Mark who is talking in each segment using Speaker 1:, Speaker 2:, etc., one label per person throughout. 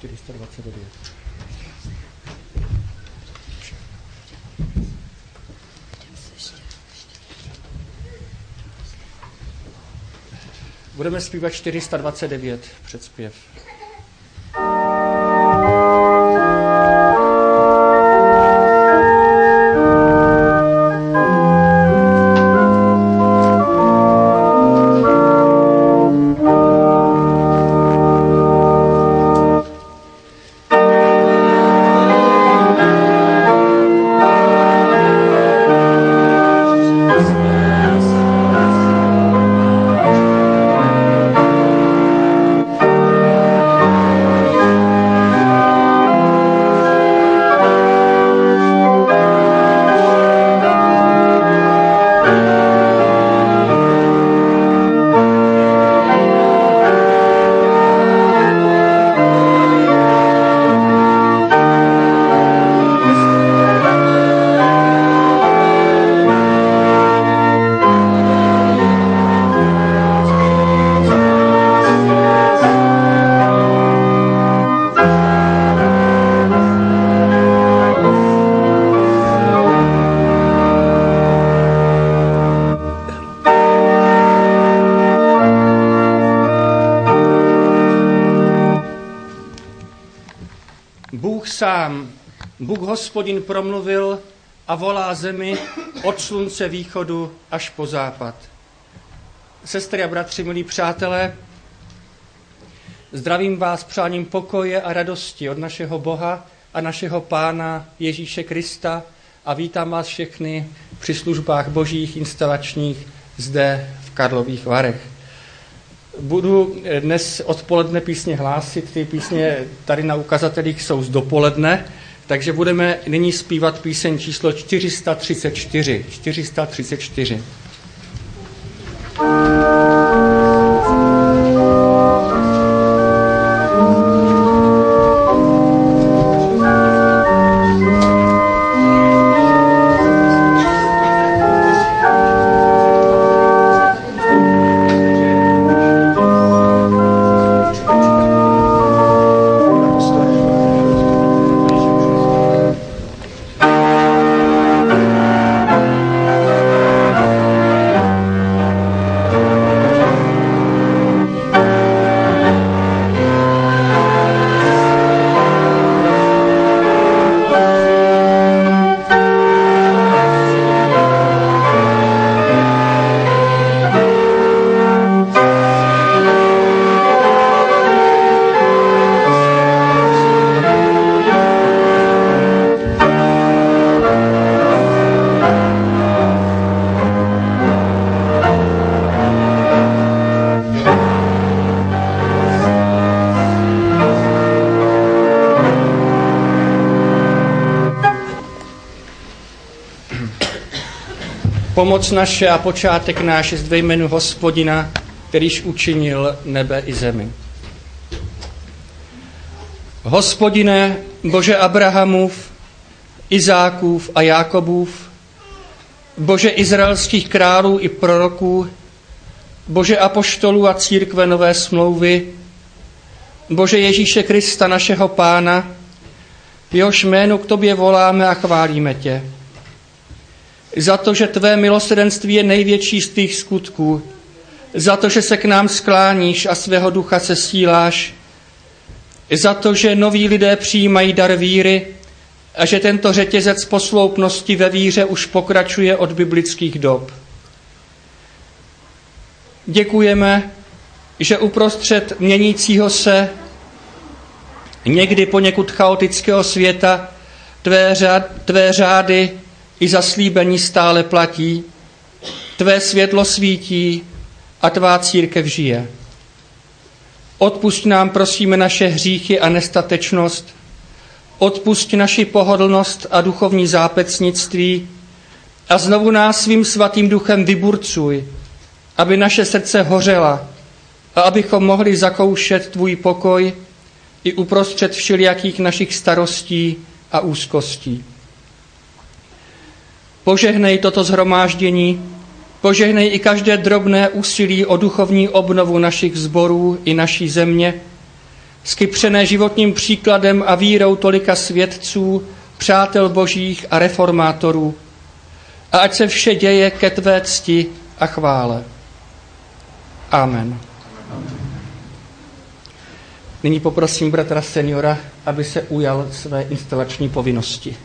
Speaker 1: 429. Budeme zpívat 429 předspěv. Bůh Hospodin promluvil a volá zemi od slunce východu až po západ. Sestry a bratři, milí přátelé, zdravím vás přáním pokoje a radosti od našeho Boha a našeho Pána Ježíše Krista a vítám vás všechny při službách božích instalačních zde v Karlových Varech. Budu dnes odpoledne písně hlásit, ty písně tady na ukazatelích jsou z dopoledne, takže budeme nyní zpívat píseň číslo 434. 434. Pomoc naše a počátek náš je ve jménu Hospodina, kterýž učinil nebe i zemi. Hospodine, Bože Abrahamův, Izákův a Jákobův, Bože izraelských králů i proroků, Bože apoštolů a církve nové smlouvy, Bože Ježíše Krista, našeho Pána, v jehož jménu k tobě voláme a chválíme tě. Za to, že tvé milosrdenství je největší z tvých skutků, za to, že se k nám skláníš a svého ducha sesíláš, za to, že noví lidé přijímají dar víry a že tento řetězec posloupnosti ve víře už pokračuje od biblických dob. Děkujeme, že uprostřed měnícího se, někdy poněkud chaotického světa, tvé řády i zaslíbení stále platí, tvé světlo svítí a tvá církev žije. Odpusť nám, prosíme, naše hříchy a nestatečnost, odpusť naši pohodlnost a duchovní zápecnictví a znovu nás svým svatým duchem vyburcuj, aby naše srdce hořela a abychom mohli zakoušet tvůj pokoj i uprostřed všelijakých našich starostí a úzkostí. Požehnej toto shromáždění, požehnej i každé drobné úsilí o duchovní obnovu našich sborů i naší země skypřené životním příkladem a vírou tolika svědců, přátel božích a reformátorů. A ať se vše děje ke tvé cti a chvále. Amen. Nyní poprosím bratra seniora, aby se ujal své instalační povinnosti.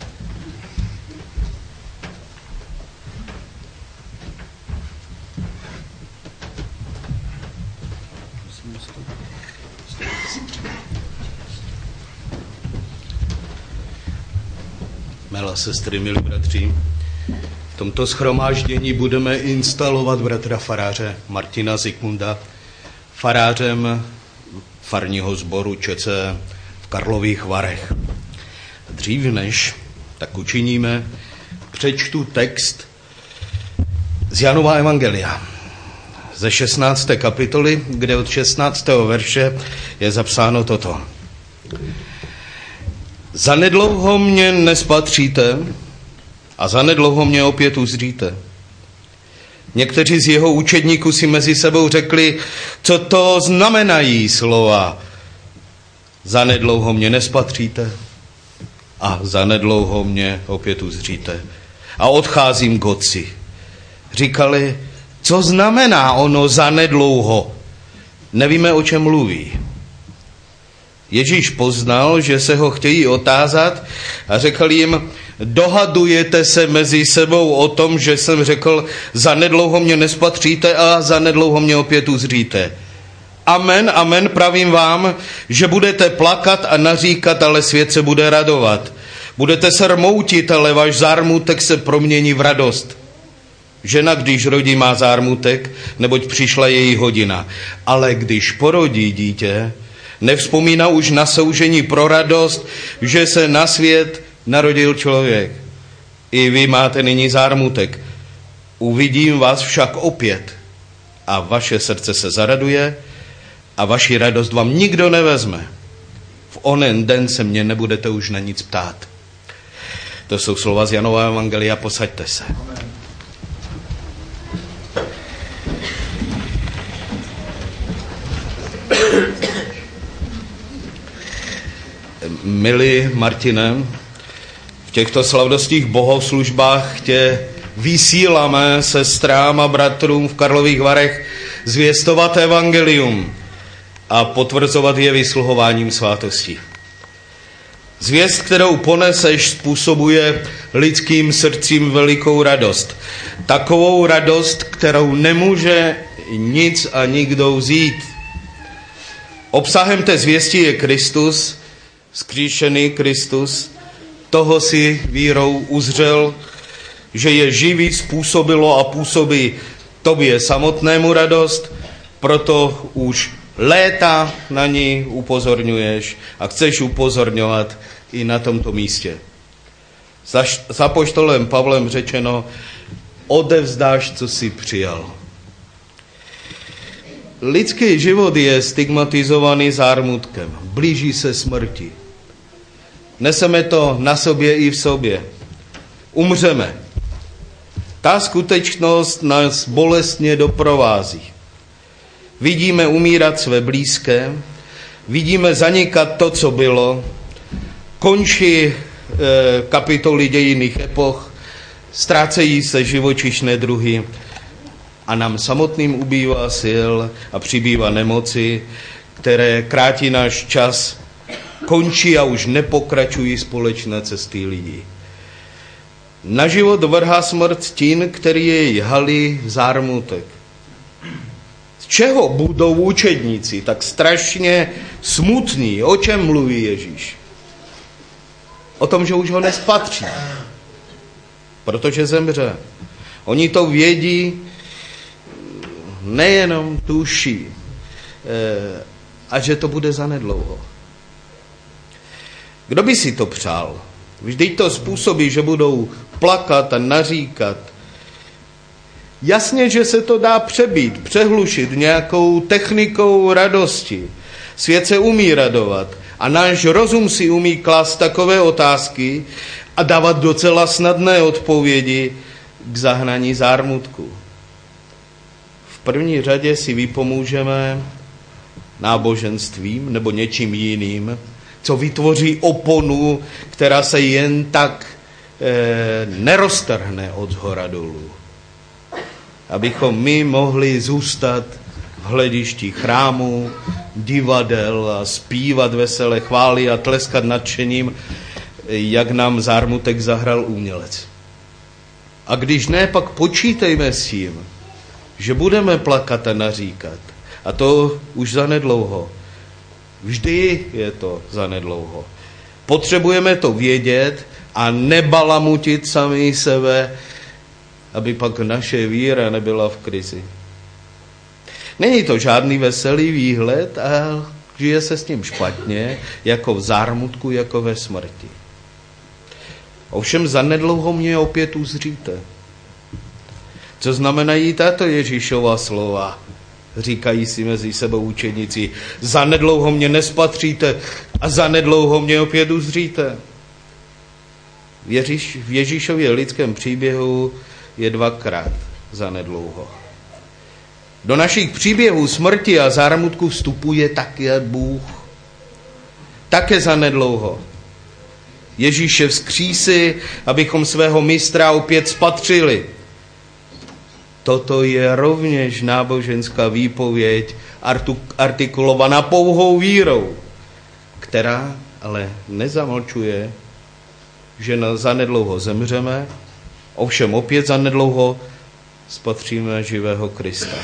Speaker 2: Milé sestry, milí bratři, v tomto shromáždění budeme instalovat bratra faráře Martina Zikmunda farářem farního sboru ČC v Karlových Varech. Dřív než tak učiníme, přečtu text z Janova evangelia ze 16. kapitoly, kde od 16. verše je zapsáno toto. Zanedlouho mě nespatříte a zanedlouho mě opět uzříte. Někteří z jeho učedníků si mezi sebou řekli, co to znamenají slova. Zanedlouho mě nespatříte a zanedlouho mě opět uzříte. A odcházím k otci. Říkali, co znamená ono zanedlouho? Nevíme, o čem mluví. Ježíš poznal, že se ho chtějí otázat a řekl jim, dohadujete se mezi sebou o tom, že jsem řekl, zanedlouho mě nespatříte a zanedlouho mě opět uzříte. Amen, amen, pravím vám, že budete plakat a naříkat, ale svět se bude radovat. Budete se rmoutit, ale váš zármutek se promění v radost. Žena, když rodí, má zármutek, neboť přišla její hodina. Ale když porodí dítě, nevzpomíná už na soužení pro radost, že se na svět narodil člověk. I vy máte nyní zármutek. Uvidím vás však opět a vaše srdce se zaraduje a vaši radost vám nikdo nevezme. V onen den se mě nebudete už na nic ptát. To jsou slova z Janova evangelia, posaďte se. Milý Martine, v těchto slavnostních bohoslužbách tě vysíláme sestrám a bratrům v Karlových Varech zvěstovat evangelium a potvrzovat je vysluhováním svátostí. Zvěst, kterou poneseš, způsobuje lidským srdcím velikou radost. Takovou radost, kterou nemůže nic a nikdo vzít. Obsahem té zvěsti je Kristus, vzkříšený Kristus. Toho si vírou uzřel, že je živý, způsobilo a působí tobě samotnému radost, proto už léta na ní upozorňuješ a chceš upozorňovat i na tomto místě. Za apoštolem Pavlem řečeno, odevzdáš, co jsi přijal. Lidský život je stigmatizovaný zármutkem, blíží se smrti. Neseme to na sobě i v sobě. Umřeme. Ta skutečnost nás bolestně doprovází. Vidíme umírat své blízké, vidíme zanikat to, co bylo, končí kapitoly dějinných epoch, ztrácejí se živočišné druhy a nám samotným ubývá sil a přibývá nemoci, které krátí náš čas, končí a už nepokračují společné cesty lidí. Na život vrhá smrt stín, který je jhalý zármutek. Z čeho budou učedníci tak strašně smutní? O čem mluví Ježíš? O tom, že už ho nespatří, protože zemře. Oni to vědí, nejenom tuší, a že to bude zanedlouho. Kdo by si to přál? Vždyť to způsobí, že budou plakat a naříkat. Jasně, že se to dá přebít, přehlušit nějakou technikou radosti. Svět se umí radovat a náš rozum si umí klást takové otázky a dávat docela snadné odpovědi k zahnání zármutku. V první řadě si vypomůžeme náboženstvím nebo něčím jiným, co vytvoří oponu, která se jen tak neroztrhne od zhora dolů. Abychom my mohli zůstat v hledišti chrámu, divadel a zpívat veselé chvály a tleskat nadšením, jak nám zármutek zahral umělec. A když ne, pak počítejme s tím, že budeme plakat a naříkat. A to už zanedlouho. Vždy je to zanedlouho. Potřebujeme to vědět a nebalamutit sami sebe, aby pak naše víra nebyla v krizi. Není to žádný veselý výhled a žije se s tím špatně, jako v zármutku, jako ve smrti. Ovšem zanedlouho mě opět uzříte. Co znamenají tato Ježíšova slova? Říkají si mezi sebou učeníci. Zanedlouho mě nespatříte a zanedlouho mě opět uzříte. V Ježíšově lidském příběhu je dvakrát zanedlouho. Do našich příběhů smrti a zármutku vstupuje také Bůh. Také zanedlouho. Ježíše vzkřísi, abychom svého mistra opět spatřili. Toto je rovněž náboženská výpověď artikulovaná pouhou vírou, která ale nezamlčuje, že zanedlouho zemřeme, ovšem opět zanedlouho spatříme živého Krista.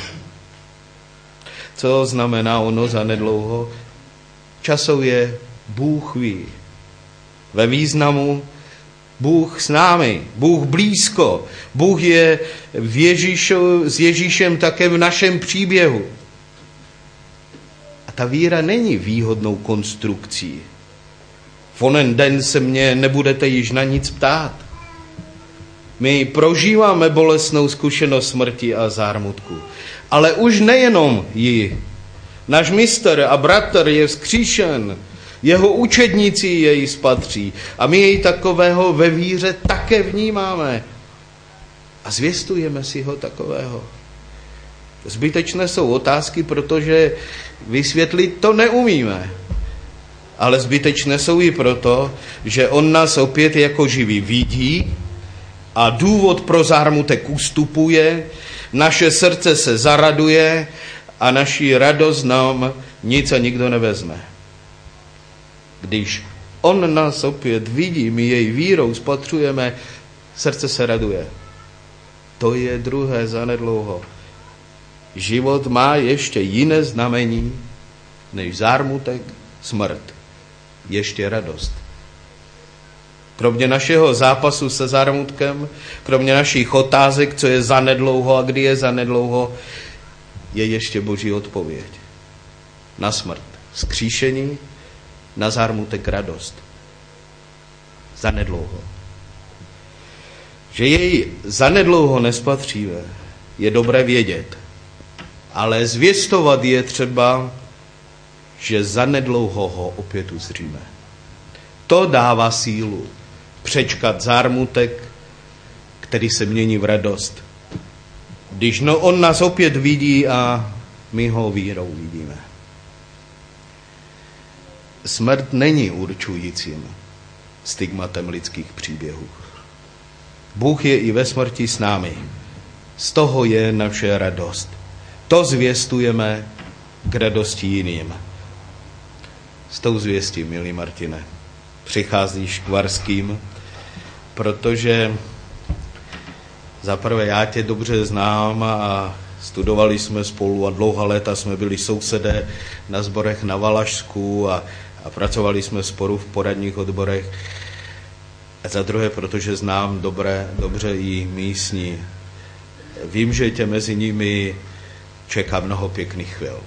Speaker 2: Co znamená ono zanedlouho? Časově Bůh ví. Ve významu Bůh s námi, Bůh blízko, Bůh je s Ježíšem také v našem příběhu. A ta víra není výhodnou konstrukcí. V onen den se mě nebudete již na nic ptát. My prožíváme bolestnou zkušenost smrti a zármutku. Ale už nejenom ji. Náš mistr a bratr je vzkříšen. Jeho učedníci jej spatří. A my jej takového ve víře také vnímáme. A zvěstujeme si ho takového. Zbytečné jsou otázky, protože vysvětlit to neumíme. Ale zbytečné jsou i proto, že on nás opět jako živý vidí a důvod pro zármutek ustupuje, naše srdce se zaraduje a naši radost nám nic a nikdo nevezme. Když on nás opět vidí, my jej vírou spatřujeme, srdce se raduje. To je druhé zanedlouho. Život má ještě jiné znamení než zármutek, smrt. Ještě radost. Kromě našeho zápasu se zármutkem, kromě našich otázek, co je zanedlouho a kdy je zanedlouho, je ještě Boží odpověď. Na smrt vzkříšení, na zármutek radost. Zanedlouho. Že jej zanedlouho nespatříme, je dobré vědět. Ale zvěstovat je třeba, že zanedlouho ho opět uzříme. To dává sílu přečkat zármutek, který se mění v radost. Když on nás opět vidí a my ho vírou vidíme. Smrt není určujícím stigmatem lidských příběhů. Bůh je i ve smrti s námi. Z toho je naše radost. To zvěstujeme k radosti jiným. S tou zvěstí, milý Martine, přicházíš k Varským, protože zaprvé já tě dobře znám a studovali jsme spolu a dlouhá léta jsme byli sousedé na sborech na Valašsku a pracovali jsme spolu v poradních odborech. A za druhé, protože znám dobře i místní. Vím, že tě mezi nimi čeká mnoho pěkných chvil.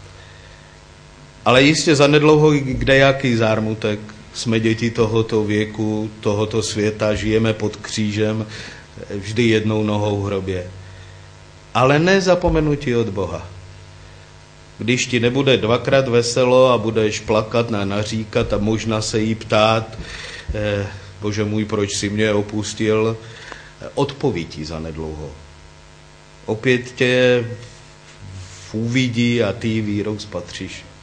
Speaker 2: Ale jistě zanedlouho kdejaký zármutek. Jsme děti tohoto věku, tohoto světa, žijeme pod křížem, vždy jednou nohou v hrobě. Ale nezapomenutí od Boha. Když ti nebude dvakrát veselo a budeš plakat a naříkat a možná se jí ptát, Bože můj, proč jsi mě opustil, odpoví ti zanedlouho. Opět tě uvidí a ty vírou spatříš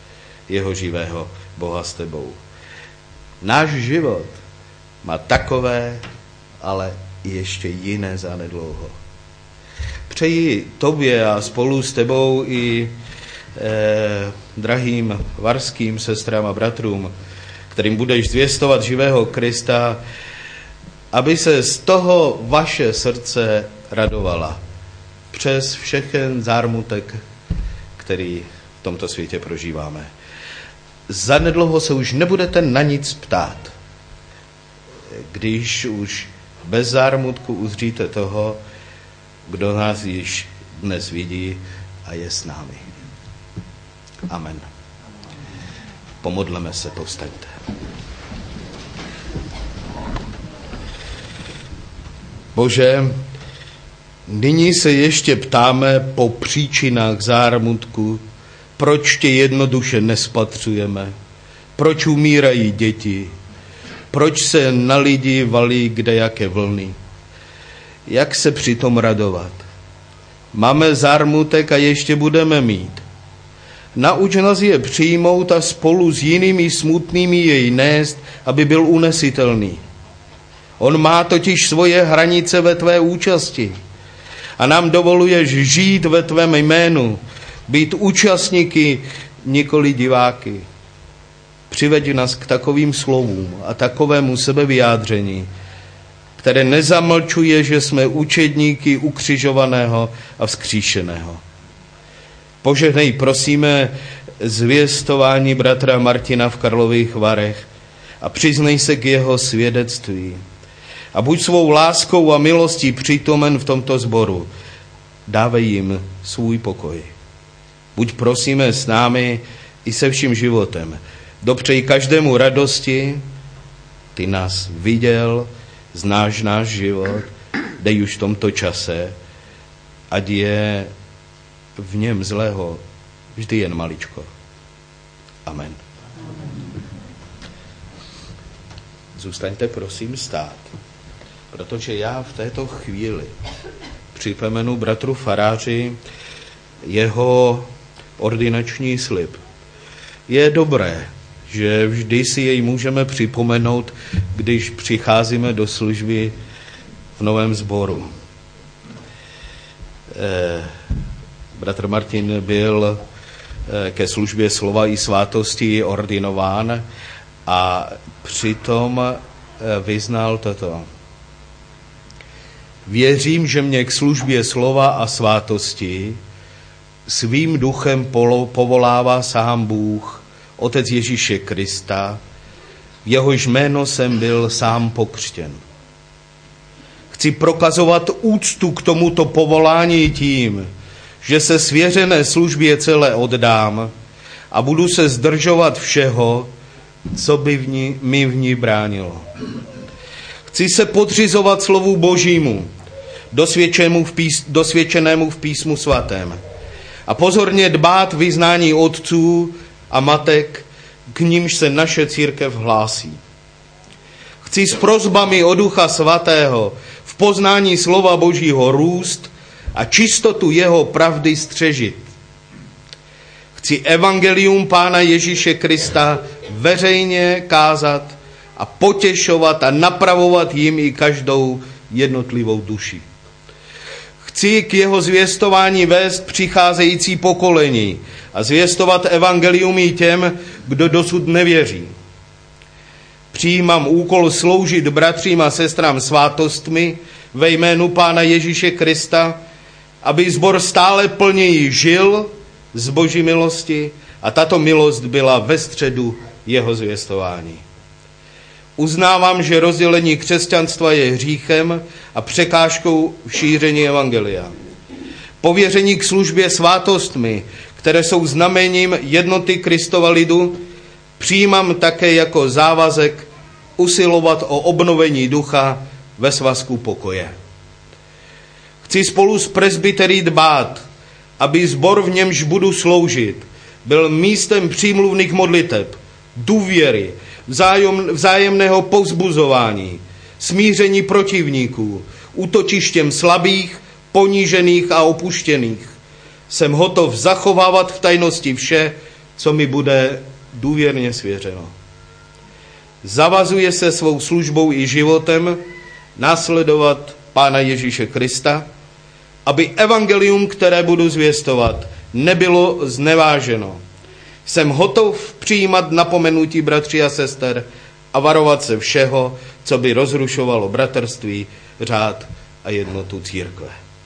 Speaker 2: jeho živého Boha s tebou. Náš život má takové, ale ještě jiné zanedlouho. Přeji tobě a spolu s tebou i drahým varským sestrám a bratrům, kterým budeš zvěstovat živého Krista, aby se z toho vaše srdce radovala přes všechen zármutek, který v tomto světě prožíváme. Zanedlouho se už nebudete na nic ptát, když už bez zármutku uzříte toho, kdo nás již dnes vidí a je s námi. Amen. Pomodleme se, povstaňte. Bože, nyní se ještě ptáme po příčinách zármutku, proč tě jednoduše nespatřujeme, proč umírají děti, proč se na lidi valí kdejaké vlny. Jak se přitom radovat? Máme zármutek a ještě budeme mít. Nauč nás je přijmout a spolu s jinými smutnými jej nést, aby byl unesitelný. On má totiž svoje hranice ve tvé účasti a nám dovoluješ žít ve tvém jménu, být účastníky, nikoli diváky. Přiveď nás k takovým slovům a takovému sebevyjádření, které nezamlčuje, že jsme učedníky ukřižovaného a vzkříšeného. Požehnej, prosíme, zvěstování bratra Martina v Karlových Varech a přiznej se k jeho svědectví. A buď svou láskou a milostí přítomen v tomto sboru. Dávej jim svůj pokoj. Buď, prosíme, s námi i se vším životem. Dopřej každému radosti, ty nás viděl, znáš náš život, dej už v tomto čase, ať je v něm zlého vždy jen maličko. Amen. Zůstaňte prosím stát, protože já v této chvíli připomenu bratru faráři jeho ordinační slib. Je dobré, že vždy si jej můžeme připomenout, když přicházíme do služby v novém sboru. Bratr Martin byl ke službě slova i svátosti ordinován a přitom vyznal toto. Věřím, že mě k službě slova a svátosti svým duchem povolává sám Bůh, Otec Ježíše Krista, v jehož jméno jsem byl sám pokřtěn. Chci prokazovat úctu k tomuto povolání tím, že se svěřené službě celé oddám a budu se zdržovat všeho, co by mi v ní bránilo. Chci se podřizovat slovu Božímu, dosvědčenému v písmu svatém, a pozorně dbát vyznání otců a matek, k nímž se naše církev hlásí. Chci s prosbami o Ducha Svatého v poznání slova Božího růst a čistotu jeho pravdy střežit. Chci evangelium Pána Ježíše Krista veřejně kázat a potěšovat a napravovat jim i každou jednotlivou duši. Chci k jeho zvěstování vést přicházející pokolení a zvěstovat evangelium i těm, kdo dosud nevěří. Přijímám úkol sloužit bratřím a sestrám svátostmi ve jménu Pána Ježíše Krista, aby sbor stále plněji žil z Boží milosti a tato milost byla ve středu jeho zvěstování. Uznávám, že rozdělení křesťanstva je hříchem a překážkou v šíření evangelia. Pověření k službě svátostmi, které jsou znamením jednoty Kristova lidu, přijímám také jako závazek usilovat o obnovení ducha ve svazku pokoje. Chci spolu s presbyterí dbát, aby sbor, v němž budu sloužit, byl místem přímluvných modliteb, důvěry, vzájemného povzbuzování, smíření protivníků, útočištěm slabých, ponížených a opuštěných. Jsem hotov zachovávat v tajnosti vše, co mi bude důvěrně svěřeno. Zavazuje se svou službou i životem následovat Pána Ježíše Krista, aby evangelium, které budu zvěstovat, nebylo zneváženo. Jsem hotov přijímat napomenutí bratří a sester a varovat se všeho, co by rozrušovalo bratrství, řád a jednotu církve.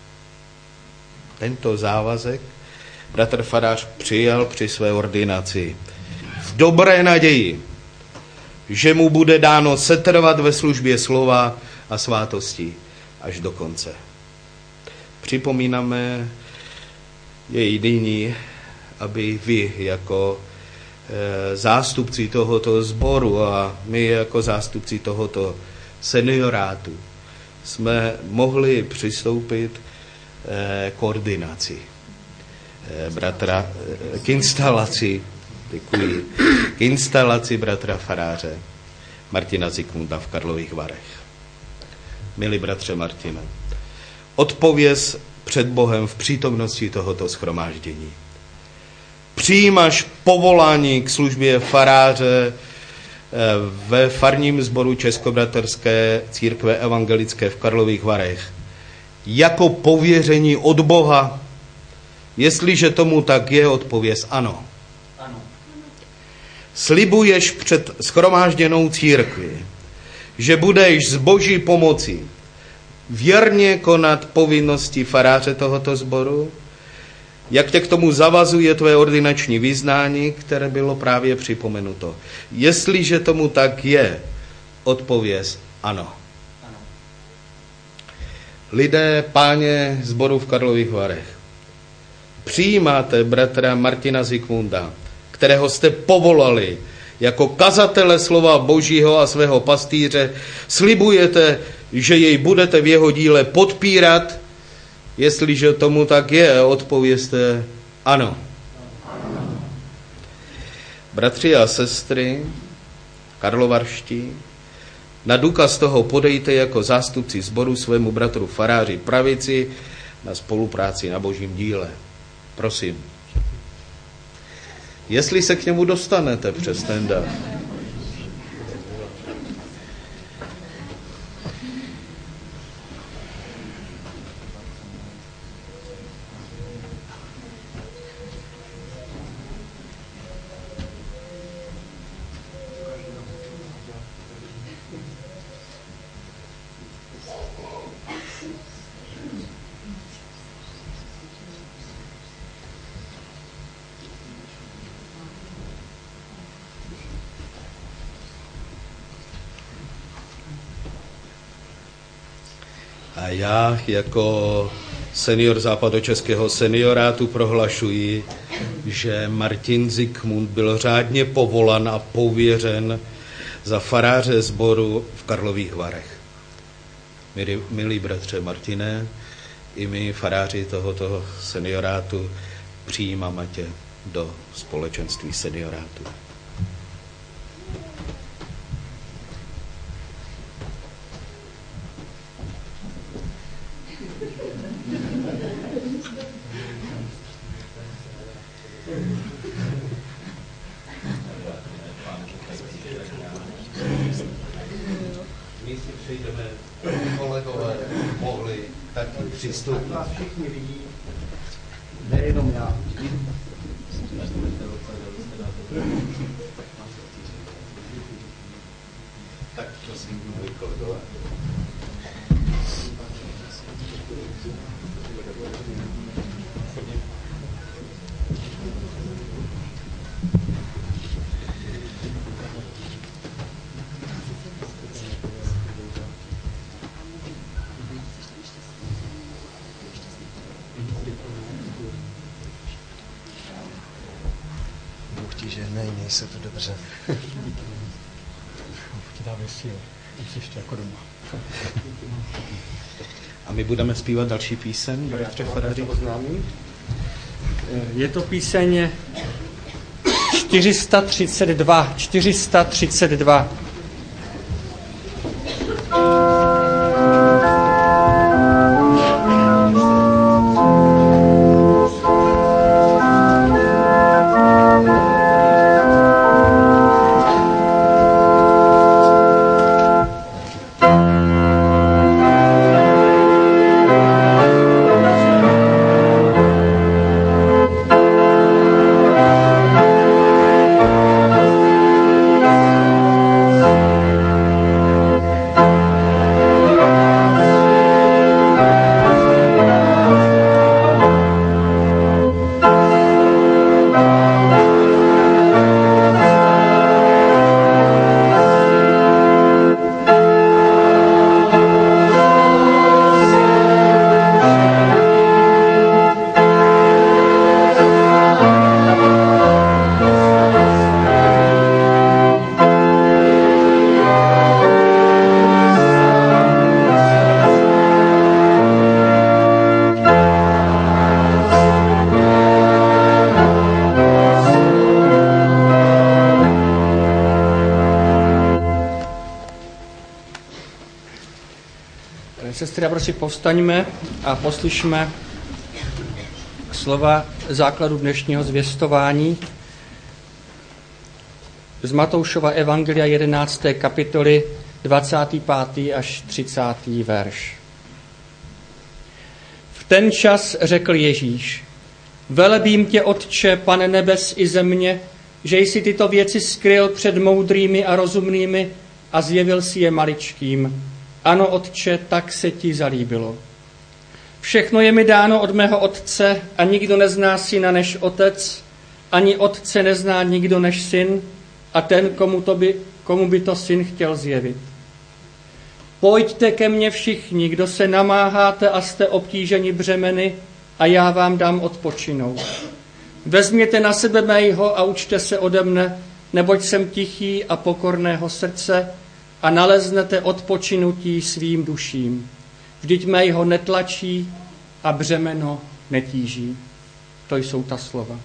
Speaker 2: Tento závazek bratr farář přijal při své ordinaci v dobré naději, že mu bude dáno setrvat ve službě slova a svátosti až do konce. Připomínáme jej nyní, aby vy jako zástupci tohoto sboru a my jako zástupci tohoto seniorátu jsme mohli přistoupit k ordinaci bratra, k instalaci bratra faráře Martina Zikmunda v Karlových Varech. Milí bratře Martine, odpověz před Bohem v přítomnosti tohoto shromáždění. Přijímáš povolání k službě faráře ve farním sboru Českobratrské církve evangelické v Karlových Varech jako pověření od Boha? Jestliže tomu tak je, odpověz ano.
Speaker 1: Ano.
Speaker 2: Slibuješ před shromážděnou církvi, že budeš z Boží pomoci věrně konat povinnosti faráře tohoto sboru, jak tě k tomu zavazuje tvé ordinační vyznání, které bylo právě připomenuto. Jestliže tomu tak je, odpověz ano. Lidé, páně sboru v Karlových Varech, přijímáte bratra Martina Zikmunda, kterého jste povolali jako kazatele slova Božího a svého pastýře, slibujete, že jej budete v jeho díle podpírat? Jestliže tomu tak je, odpovězte ano. Bratři a sestry karlovarští, na důkaz toho podejte jako zástupci sboru svému bratru faráři pravici na spolupráci na Božím díle. Prosím. Jestli se k němu dostanete přes ten dar. A já jako senior západočeského seniorátu prohlašuji, že Martin Zikmund byl řádně povolan a pověřen za faráře sboru v Karlových Varech. Milí bratře Martine, i my faráři tohoto seniorátu přijímáme tě do společenství seniorátu. My si přejdeme, kolegové, mohli taky přistoupit.
Speaker 3: Vás všichni vidí, nejenom já.
Speaker 2: Tak prosím, můj kolegové.
Speaker 3: Bůh ti žehnej, měj se to dobře.
Speaker 4: Ti dávej sílu, jsi ještě jako doma.
Speaker 2: A my budeme zpívat další píseň, bratře faráři.
Speaker 1: Je to píseň 432. sestry a bratři, povstaňme a poslyšme slova základu dnešního zvěstování z Matoušova evangelia 11. kapitoly 25. až 30. verš. V ten čas řekl Ježíš: Velebím tě, Otče, Pane nebes i země, že jsi tyto věci skryl před moudrými a rozumnými a zjevil si je maličkým. Ano, Otče, tak se ti zalíbilo. Všechno je mi dáno od mého Otce a nikdo nezná syna než Otec, ani Otce nezná nikdo než syn a ten, komu by to syn chtěl zjevit. Pojďte ke mně všichni, kdo se namáháte a jste obtíženi břemeny, a já vám dám odpočinout. Vezměte na sebe mého a učte se ode mne, neboť jsem tichý a pokorného srdce a naleznete odpočinutí svým duším. Vždyť mého netlačí a břemeno netíží. To jsou ta slova.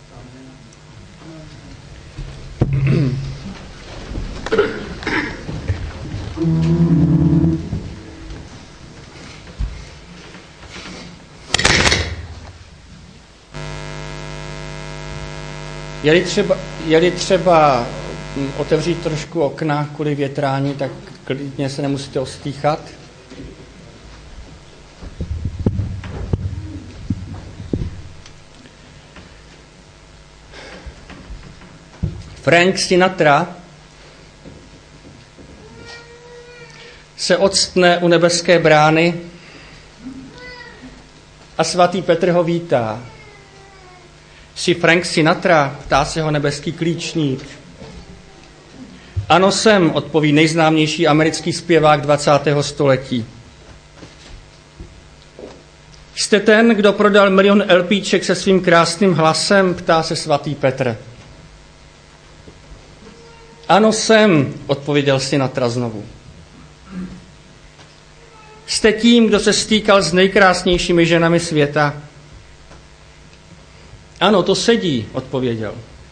Speaker 1: Je-li třeba otevřít trošku okna kvůli větrání, tak klidně se nemusíte ostýchat. Frank Sinatra se octne u nebeské brány a svatý Petr ho vítá. Jsi Frank Sinatra? Ptá se ho nebeský klíčník. Ano, jsem, odpoví nejznámější americký zpěvák 20. století. Jste ten, kdo prodal 1 milion LPček se svým krásným hlasem? Ptá se svatý Petr. Ano, jsem, odpověděl Sinatra znovu. Jste tím, kdo se stýkal s nejkrásnějšími ženami světa? Ano, to sedí, odpověděl.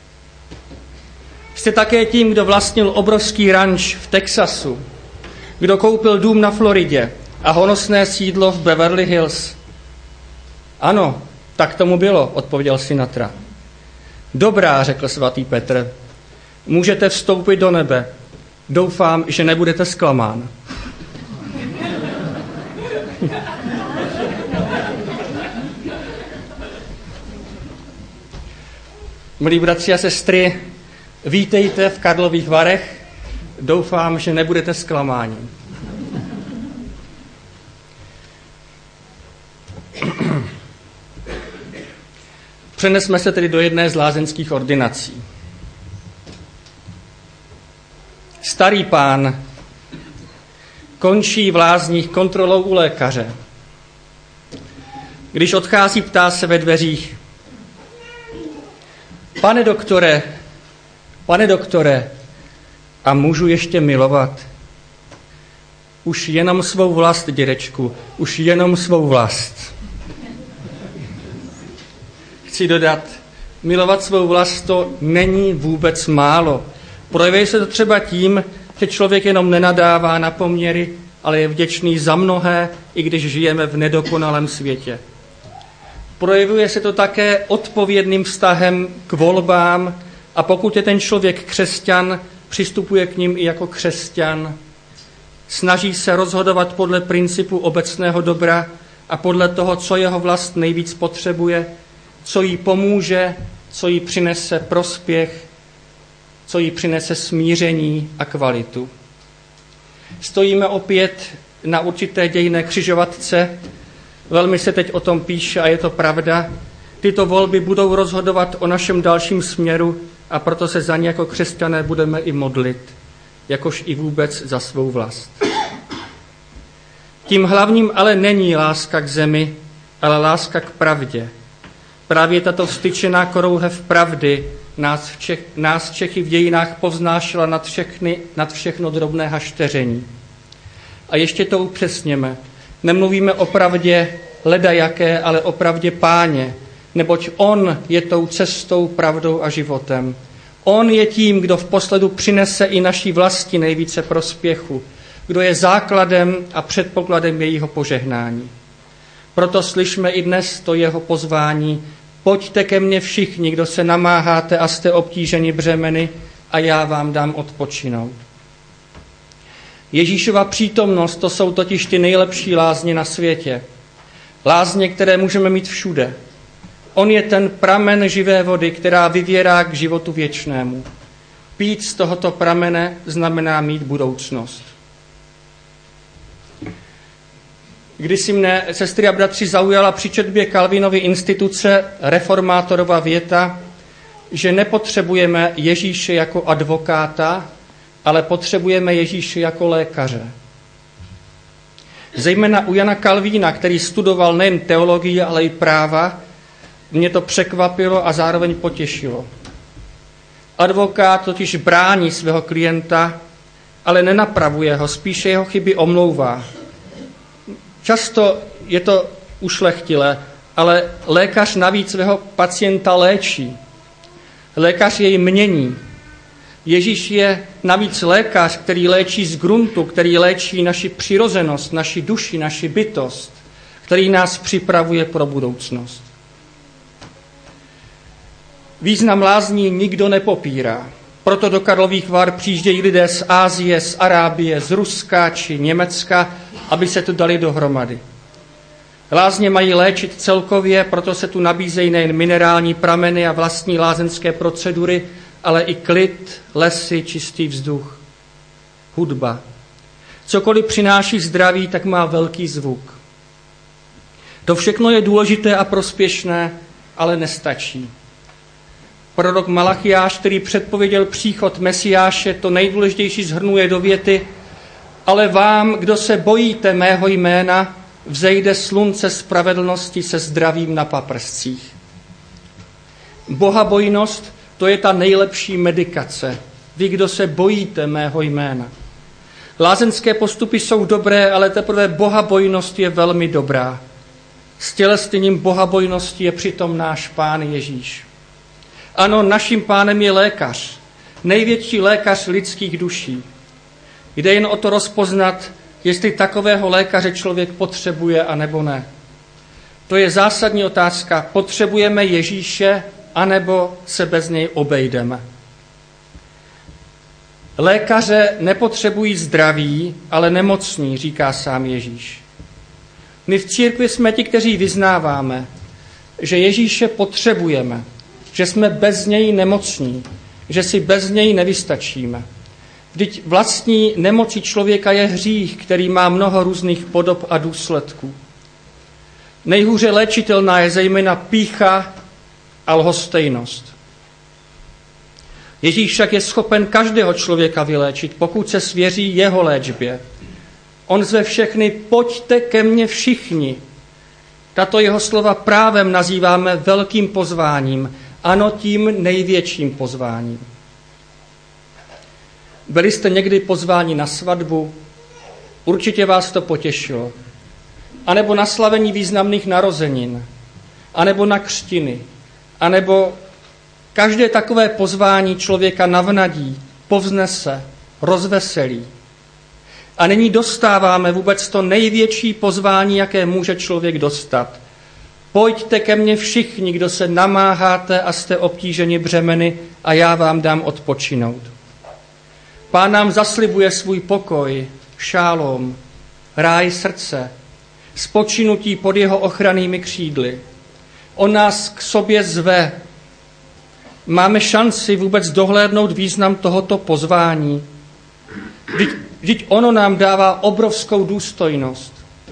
Speaker 1: Jste také tím, kdo vlastnil obrovský ranč v Texasu, kdo koupil dům na Floridě a honosné sídlo v Beverly Hills? Ano, tak tomu bylo, odpověděl Sinatra. Dobrá, řekl svatý Petr, můžete vstoupit do nebe. Doufám, že nebudete zklamán. Milí bratři a sestry, vítejte v Karlových Varech. Doufám, že nebudete zklamáni. Přenesme se tedy do jedné z lázeňských ordinací. Starý pán končí v lázních kontrolou u lékaře. Když odchází, ptá se ve dveřích: Pane doktore, a můžu ještě milovat? Už jenom svou vlast, dědečku, už jenom svou vlast. Chci dodat, milovat svou vlast to není vůbec málo. Projevuje se to třeba tím, že člověk jenom nenadává na poměry, ale je vděčný za mnohé, i když žijeme v nedokonalém světě. Projevuje se to také odpovědným vztahem k volbám a pokud je ten člověk křesťan, přistupuje k nim i jako křesťan. Snaží se rozhodovat podle principu obecného dobra a podle toho, co jeho vlast nejvíc potřebuje, co jí pomůže, co jí přinese prospěch, co jí přinese smíření a kvalitu. Stojíme opět na určité dějinné křižovatce. Velmi se teď o tom píše a je to pravda. Tyto volby budou rozhodovat o našem dalším směru a proto se za ně jako křesťané budeme i modlit, jakož i vůbec za svou vlast. Tím hlavním ale není láska k zemi, ale láska k pravdě. Právě tato vstyčená korouhev pravdy nás Čechy v dějinách povznášela nad všechno drobné hašteření. A ještě to upřesněme. Nemluvíme o pravdě ledajaké, ale o pravdě Páně, neboť on je tou cestou, pravdou a životem. On je tím, kdo v posledu přinese i naší vlasti nejvíce prospěchu. kdo je základem a předpokladem jejího požehnání. Proto slyšme i dnes to jeho pozvání: pojďte ke mně všichni, kdo se namáháte a jste obtíženi břemeny, a já vám dám odpočinout. Ježíšova přítomnost, to jsou totiž ty nejlepší lázně na světě. Lázně, které můžeme mít všude. On je ten pramen živé vody, která vyvěrá k životu věčnému. Pít z tohoto pramene znamená mít budoucnost. Když si mne, sestry a bratři, zaujala při četbě Calvinovy instituce reformátorova věta, že nepotřebujeme Ježíše jako advokáta, ale potřebujeme Ježíše jako lékaře. Zejména u Jana Kalvína, který studoval nejen teologii, ale i práva, mě to překvapilo a zároveň potěšilo. Advokát totiž brání svého klienta, ale nenapravuje ho, spíše jeho chyby omlouvá. Často je to ušlechtilé, ale lékař navíc svého pacienta léčí. Lékař jej mění. Ježíš je navíc lékař, který léčí z gruntu, který léčí naši přirozenost, naši duši, naši bytost, který nás připravuje pro budoucnost. Význam lázní nikdo nepopírá. Proto do Karlových Var přijíždějí lidé z Asie, z Arábie, z Ruska či Německa, aby se tu dali dohromady. Lázně mají léčit celkově, proto se tu nabízejí nejen minerální prameny a vlastní lázeňské procedury, ale i klid, lesy, čistý vzduch, hudba. Cokoliv přináší zdraví, tak má velký zvuk. To všechno je důležité a prospěšné, ale nestačí. Prorok Malachiáš, který předpověděl příchod Mesiáše, to nejdůležitější shrnuje do věty: ale vám, kdo se bojíte mého jména, vzejde slunce spravedlnosti se zdravím na paprscích. Bohabojnost, to je ta nejlepší medikace. Vy, kdo se bojíte mého jména. Lázeňské postupy jsou dobré, ale teprve bohabojnost je velmi dobrá. Stělesněním bohabojnosti je přitom náš Pán Ježíš. Ano, naším Pánem je lékař, největší lékař lidských duší. Jde jen o to rozpoznat, jestli takového lékaře člověk potřebuje, anebo ne. To je zásadní otázka. Potřebujeme Ježíše, anebo se bez něj obejdeme. Lékaře nepotřebují zdraví, ale nemocní, říká sám Ježíš. My v církvi jsme ti, kteří vyznáváme, že Ježíše potřebujeme, že jsme bez něj nemocní, že si bez něj nevystačíme. Vždyť vlastní nemocí člověka je hřích, který má mnoho různých podob a důsledků. Nejhůře léčitelná je zejména pýcha a lhostejnost. Ježíš však je schopen každého člověka vyléčit, pokud se svěří jeho léčbě. On zve všechny: pojďte ke mně všichni. Tato jeho slova právem nazýváme velkým pozváním, ano, tím největším pozváním. Byli jste někdy pozváni na svatbu? Určitě vás to potěšilo. A nebo na slavení významných narozenin, a nebo na křtiny, a nebo každé takové pozvání člověka navnadí, povznese, rozveselí. A nyní dostáváme vůbec to největší pozvání, jaké může člověk dostat. Pojďte ke mně všichni, kdo se namáháte a jste obtíženi břemeny, a já vám dám odpočinout. Pán nám zaslibuje svůj pokoj, šálom, ráj srdce, spočinutí pod jeho ochrannými křídly. On nás k sobě zve. Máme šanci vůbec dohlédnout význam tohoto pozvání. Vždyť ono nám dává obrovskou důstojnost.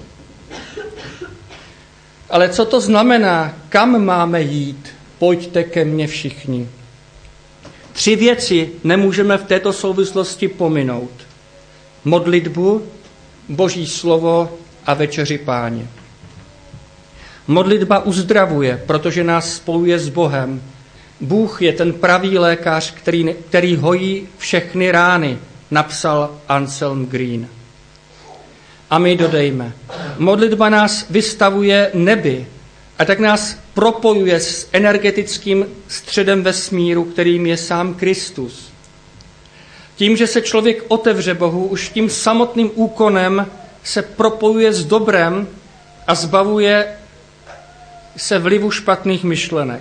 Speaker 1: Ale co to znamená? Kam máme jít? Pojďte ke mně všichni. 3 věci nemůžeme v této souvislosti pominout. Modlitbu, Boží slovo a večeři Páně. Modlitba uzdravuje, protože nás spojuje s Bohem. Bůh je ten pravý lékař, který hojí všechny rány, napsal Anselm Green. A my dodejme, modlitba nás vystavuje nebi a tak nás propojuje s energetickým středem vesmíru, kterým je sám Kristus. Tím, že se člověk otevře Bohu, už tím samotným úkonem se propojuje s dobrem a zbavuje se vlivu špatných myšlenek.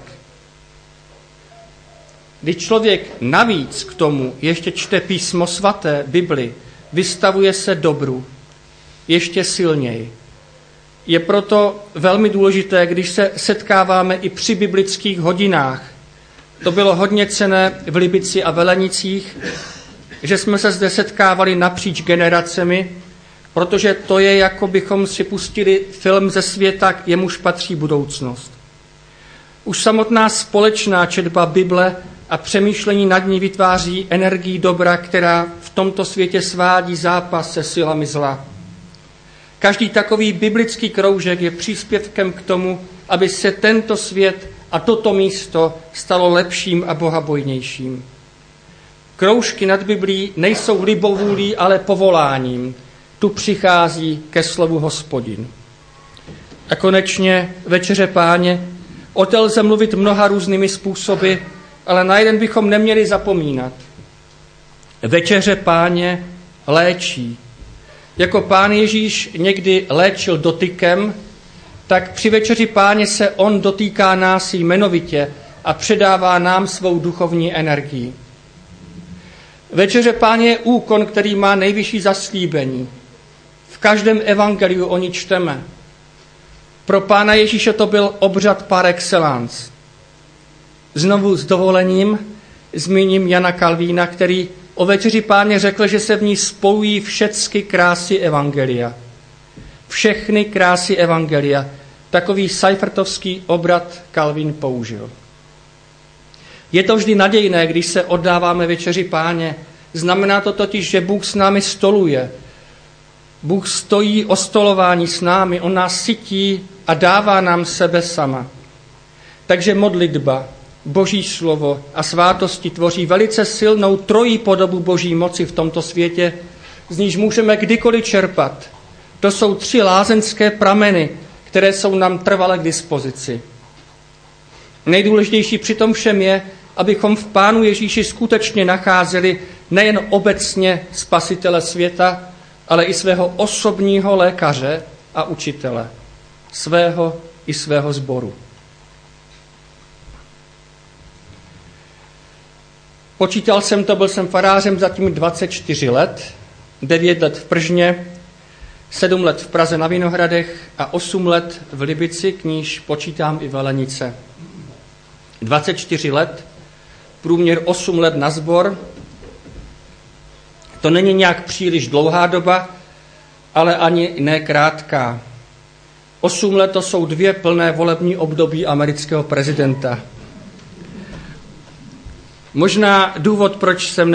Speaker 1: Když člověk navíc k tomu ještě čte písmo svaté, Bibli, vystavuje se dobru ještě silněji. Je proto velmi důležité, když se setkáváme i při biblických hodinách. To bylo hodně cenné v Libici a Velenicích, že jsme se zde setkávali napříč generacemi, protože to je, jako bychom si pustili film ze světa, jemuž patří budoucnost. Už samotná společná četba Bible a přemýšlení nad ní vytváří energii dobra, která v tomto světě svádí zápas se silami zla. Každý takový biblický kroužek je příspěvkem k tomu, aby se tento svět a toto místo stalo lepším a bohabojnějším. Kroužky nad Biblí nejsou libovůlí, ale povoláním. Tu přichází ke slovu Hospodin. A konečně večeře Páně. O té lze mluvit mnoha různými způsoby, ale na jeden bychom neměli zapomínat. Večeře Páně léčí. Jako Pán Ježíš někdy léčil dotykem, tak při večeři Páně se on dotýká nás jmenovitě a předává nám svou duchovní energii. Večeře Páně je úkon, který má nejvyšší zaslíbení. V každém evangeliu o ní čteme. Pro Pána Ježíše to byl obřad par excellence. Znovu s dovolením zmíním Jana Kalvína, který o večeři Páně řekl, že se v ní spojují všechny krásy evangelia. Všechny krásy evangelia. Takový seifertovský obrat Kalvín použil. Je to vždy nadějné, když se oddáváme večeři Páně. Znamená to totiž, že Bůh s námi stoluje. Bůh stojí o stolování s námi, on nás sytí a dává nám sebe sama. Takže modlitba, Boží slovo a svátosti tvoří velice silnou trojí podobu Boží moci v tomto světě, z níž můžeme kdykoliv čerpat. To jsou 3 lázeňské prameny, které jsou nám trvale k dispozici. Nejdůležitější při tom všem je, abychom v Pánu Ježíši skutečně nacházeli nejen obecně spasitele světa, ale i svého osobního lékaře a učitele, svého i svého sboru. Počítal jsem to, byl jsem farářem zatím 24 let, 9 let v Pržně, 7 let v Praze na Vinohradech a 8 let v Libici, k níž počítám i Velenice. 24 let, průměr 8 let na sbor. To není nějak příliš dlouhá doba, ale ani ne krátká. 8 let to jsou 2 plné volební období amerického prezidenta. Možná důvod, proč jsem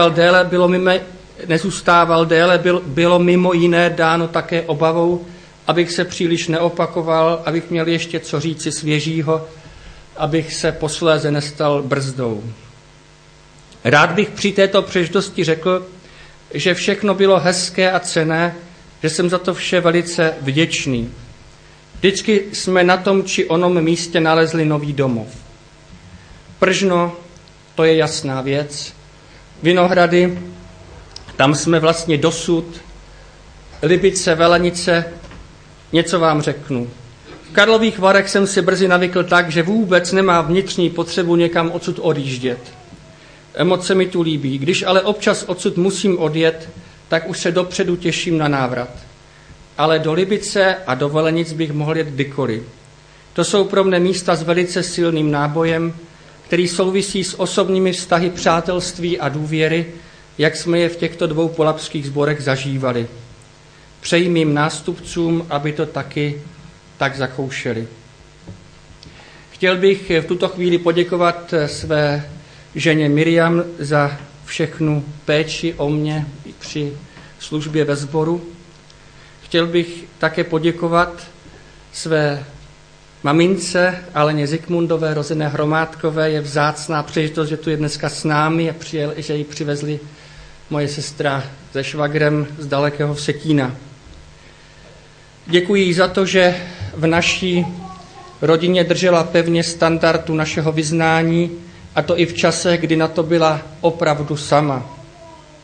Speaker 1: nezůstával déle, bylo mimo jiné dáno také obavou, abych se příliš neopakoval, abych měl ještě co říci svěžího, abych se posléze nestal brzdou. Rád bych při této příležitosti řekl, že všechno bylo hezké a cenné, že jsem za to vše velice vděčný. Vždycky jsme na tom či onom místě nalezli nový domov. Pržno, to je jasná věc. Vinohrady, tam jsme vlastně dosud. Libice, Velenice, něco vám řeknu. V Karlových Varech jsem si brzy navykl tak, že vůbec nemá vnitřní potřebu někam odsud odjíždět. Moc se mi tu líbí. Když ale občas odsud musím odjet, tak už se dopředu těším na návrat. Ale do Libice a do Velenic bych mohl jet kdykoliv. To jsou pro mne místa s velice silným nábojem, který souvisí s osobními vztahy přátelství a důvěry, jak jsme je v těchto 2 polabských sborech zažívali. Přeji mým nástupcům, aby to taky tak zakoušeli. Chtěl bych v tuto chvíli poděkovat své ženě Miriam za všechnu péči o mě při službě ve sboru. Chtěl bych také poděkovat své mamince Aleně Zikmundové, rozené Hromádkové. Je vzácná příležitost, že tu je dneska s námi a že ji přivezli moje sestra se švagrem z dalekého Vsetína. Děkuji jí za to, že v naší rodině držela pevně standardu našeho vyznání, a to i v čase, kdy na to byla opravdu sama.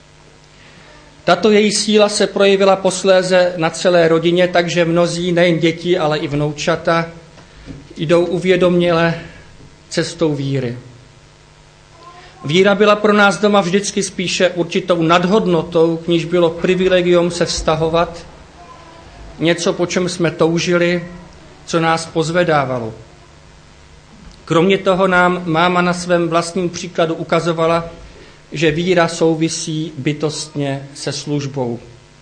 Speaker 1: Tato její síla se projevila posléze na celé rodině, takže mnozí, nejen děti, ale i vnoučata, jdou uvědoměle cestou víry. Víra byla pro nás doma vždycky spíše určitou nadhodnotou, k níž bylo privilegium se vztahovat, něco, po čem jsme toužili, co nás pozvedávalo. Kromě toho nám máma na svém vlastním příkladu ukazovala, že víra souvisí bytostně se službou.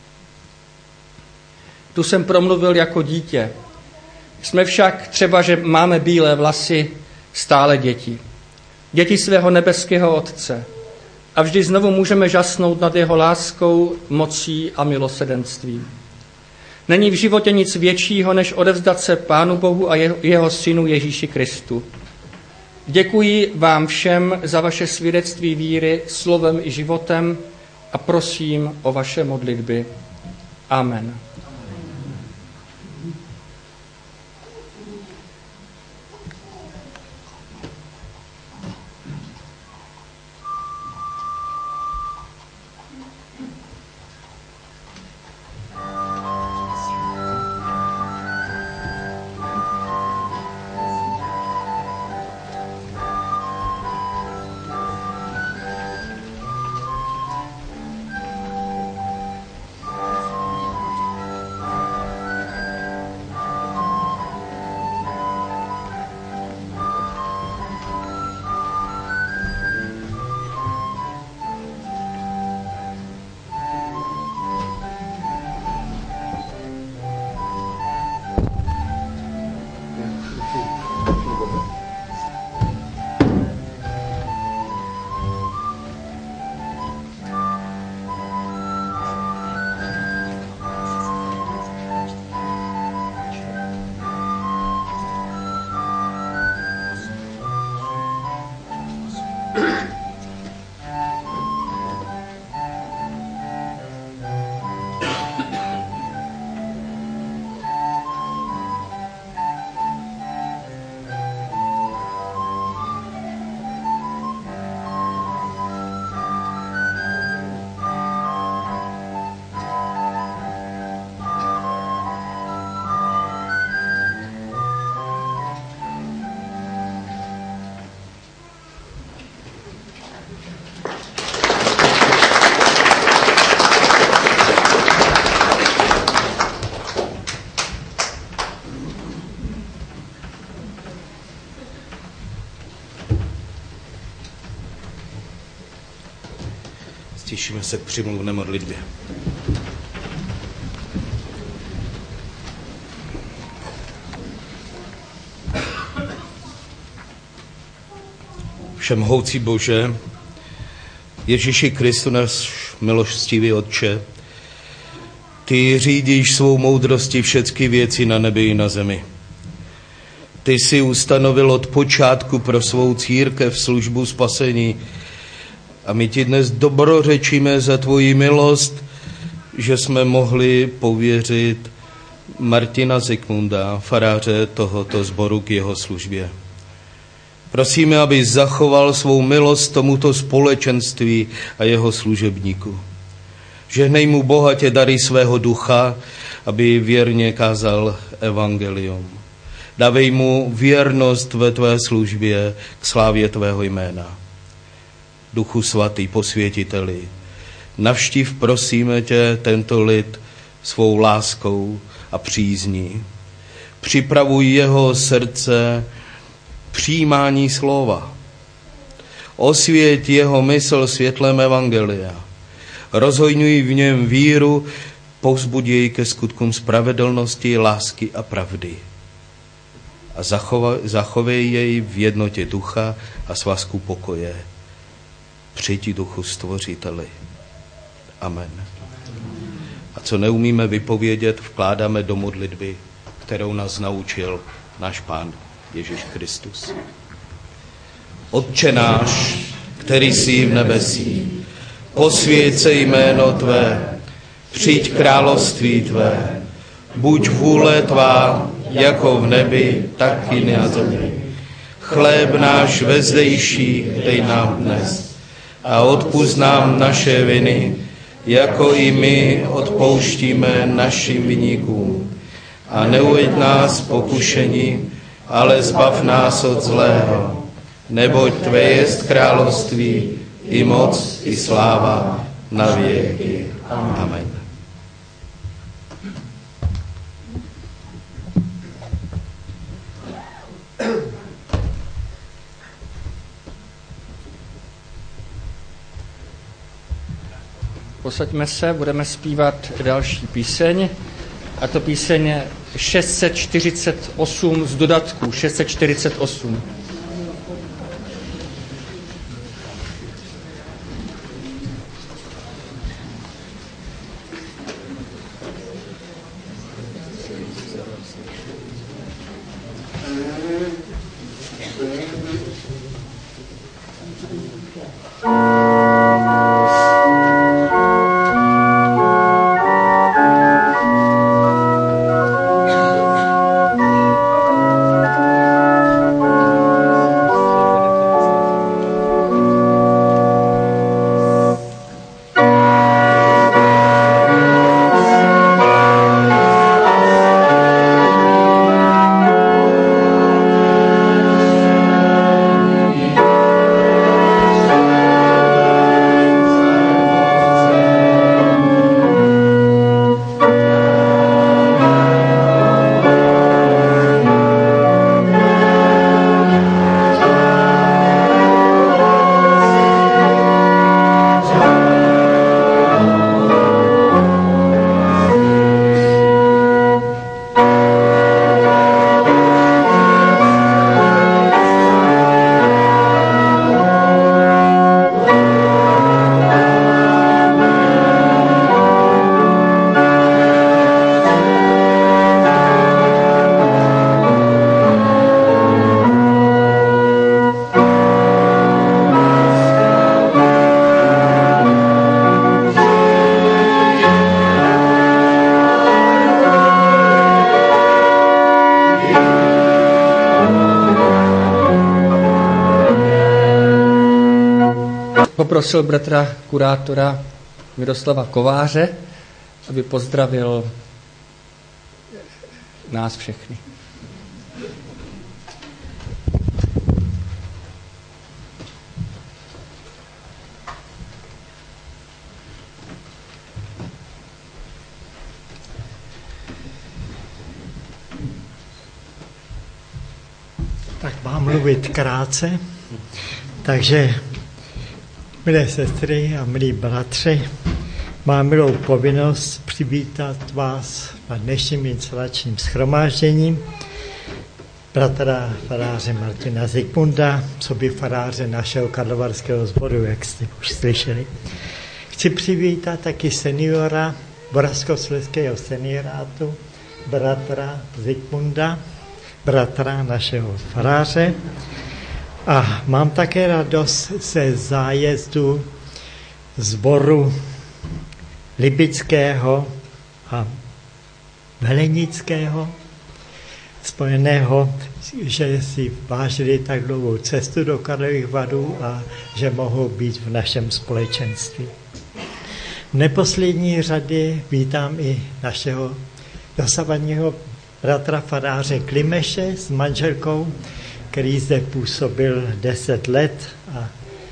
Speaker 1: Tu jsem promluvil jako dítě. Jsme však třeba, že máme bílé vlasy, stále děti. Děti svého nebeského Otce. A vždy znovu můžeme žasnout nad jeho láskou, mocí a milosrdenstvím. Není v životě nic většího, než odevzdat se Pánu Bohu a jeho Synu Ježíši Kristu. Děkuji vám všem za vaše svědectví víry slovem i životem a prosím o vaše modlitby. Amen.
Speaker 2: Stišíme se k přimluvné modlitbě. Všemohoucí Bože, Ježíši Kristu, náš milostivý Otče, ty řídíš svou moudrostí všechny věci na nebi i na zemi. Ty jsi ustanovil od počátku pro svou církev službu spasení a my ti dnes dobrořečíme za tvoji milost, že jsme mohli pověřit Martina Zikmunda, faráře tohoto sboru, k jeho službě. Prosíme, aby zachoval svou milost tomuto společenství a jeho služebníku. Žehnej mu bohatě dary svého ducha, aby věrně kázal evangelium. Dávej mu věrnost ve tvé službě k slávě tvého jména. Duchu svatý, posvětiteli, navštív, prosíme tě, tento lid svou láskou a přízní. Připravuj jeho srdce přijímání slova. Osvěť jeho mysl světlem evangelia. Rozhojňuj v něm víru, povzbudí jej ke skutkům spravedlnosti, lásky a pravdy. A zachovej jej v jednotě ducha a svazku pokoje. Přijď, Duchu Stvořiteli. Amen. A co neumíme vypovědět, vkládáme do modlitby, kterou nás naučil náš Pán Ježíš Kristus. Otče náš, který jsi v nebesích, posvěť se jméno tvé, přijď království tvé, buď vůle tvá, jako v nebi, tak i na zemi. Chléb náš vezdejší dej nám dnes a odpusť nám naše viny, jako i my odpouštíme našim viníkům. A neuveď nás v pokušení, ale zbav nás od zlého. Neboť tvé jest království, i moc, i sláva na věky. Amen.
Speaker 1: Posaďme se, budeme zpívat další píseň, a to píseň 648 z dodatku, 648. Poprosil bratra kurátora Miroslava Kováře, aby pozdravil nás všechny.
Speaker 4: Tak mám mluvit krátce, takže milé sestry a milí bratři, mám milou povinnost přivítat vás na dnešním instalačním shromáždění bratra faráře Martina Zikmunda, coby faráře našeho karlovarského sboru, jak jste už slyšeli. Chci přivítat taky seniora Moravskoslezského seniorátu, bratra Zikmunda, bratra našeho faráře. A mám také radost ze zájezdu sboru libického a velenického, spojeného, že si vážili tak dlouhou cestu do Karlových Varů a že mohou být v našem společenství. V neposlední řadě vítám i našeho dosavadního bratra faráře Klimeše s manželkou, který zde působil 10 let a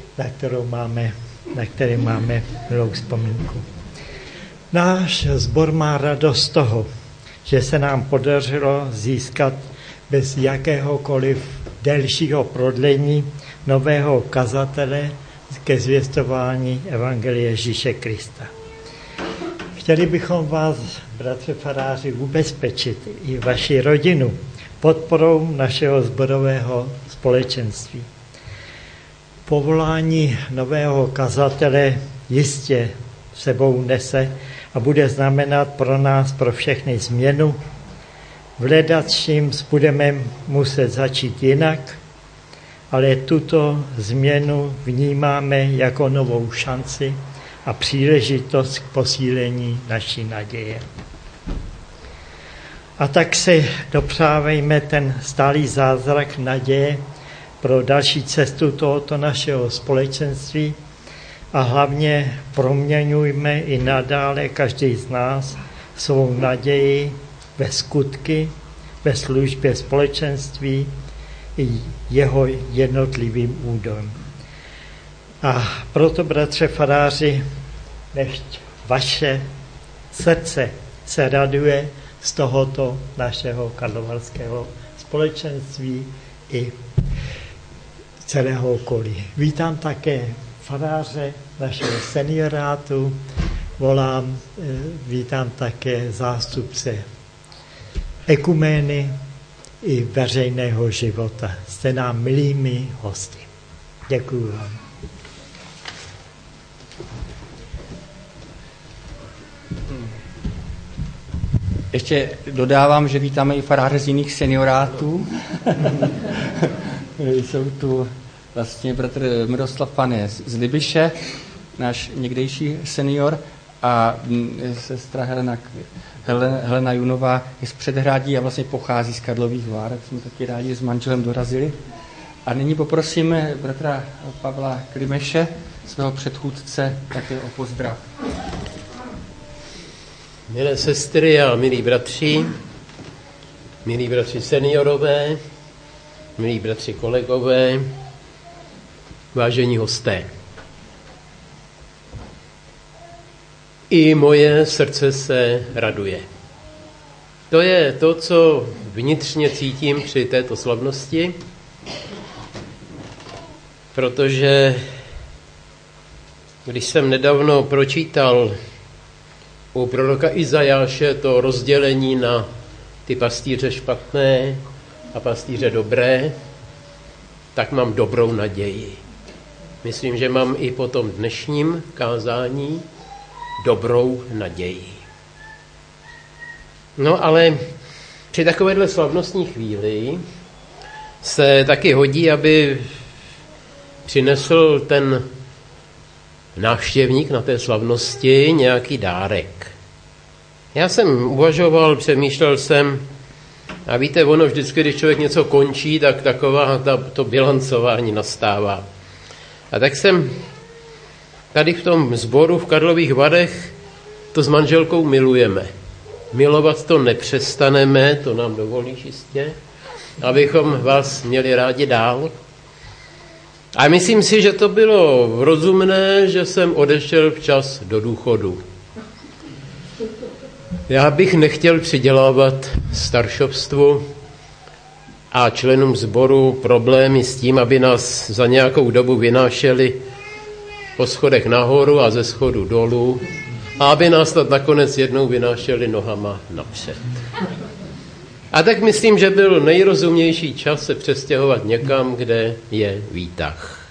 Speaker 4: na který máme milou vzpomínku. Náš sbor má radost z toho, že se nám podařilo získat bez jakéhokoliv delšího prodlení nového kazatele ke zvěstování Evangelia Ježíše Krista. Chtěli bychom vás, bratře faráři, ubezpečit i vaši rodinu podporou našeho sborového společenství. Povolání nového kazatele jistě sebou nese a bude znamenat pro nás, pro všechny změnu. Vledačím budeme muset začít jinak, ale tuto změnu vnímáme jako novou šanci a příležitost k posílení naší naděje. A tak si dopřávejme ten stálý zázrak naděje pro další cestu tohoto našeho společenství a hlavně proměňujme i nadále každý z nás svou naději ve skutky, ve službě společenství i jeho jednotlivým údolím. A proto, bratře faráři, nechť vaše srdce se raduje z tohoto našeho karlovarského společenství i celého okolí. Vítám také faráře našeho seniorátu, vítám také zástupce ekumény i veřejného života. Jste nám milými hosty. Děkuji vám.
Speaker 1: Ještě dodávám, že vítáme i faráře z jiných seniorátů. Jsou tu vlastně bratr Miroslav Pane z Libiše, náš někdejší senior, a sestra Helena Junová je z Předhradí a vlastně pochází z Karlových Var, tak jsme taky rádi s manželem dorazili. A nyní poprosíme bratra Pavla Klimeše, svého předchůdce, také o pozdrav.
Speaker 5: Milé sestry a milí bratři seniorové, milí bratři kolegové, vážení hosté. I moje srdce se raduje. To je to, co vnitřně cítím při této slavnosti, protože když jsem nedávno pročítal u proroka Izajáše to rozdělení na ty pastýře špatné a pastýře dobré, tak mám dobrou naději. Myslím, že mám i po tom dnešním kázání dobrou naději. No ale při takovéhle slavnostní chvíli se taky hodí, aby přinesl ten návštěvník na té slavnosti nějaký dárek. Já jsem uvažoval, přemýšlel jsem, a víte, ono vždycky, když člověk něco končí, tak to bilancování nastává. A tak jsem tady v tom sboru v Karlových Varech to s manželkou milujeme. Milovat to nepřestaneme, to nám dovolí jistě, abychom vás měli rádi dál. A myslím si, že to bylo rozumné, že jsem odešel včas do důchodu. Já bych nechtěl přidělávat staršovstvu a členům sboru problémy s tím, aby nás za nějakou dobu vynášeli po schodech nahoru a ze schodu dolů a aby nás tak nakonec jednou vynášeli nohama napřed. A tak myslím, že byl nejrozumnější čas se přestěhovat někam, kde je výtah.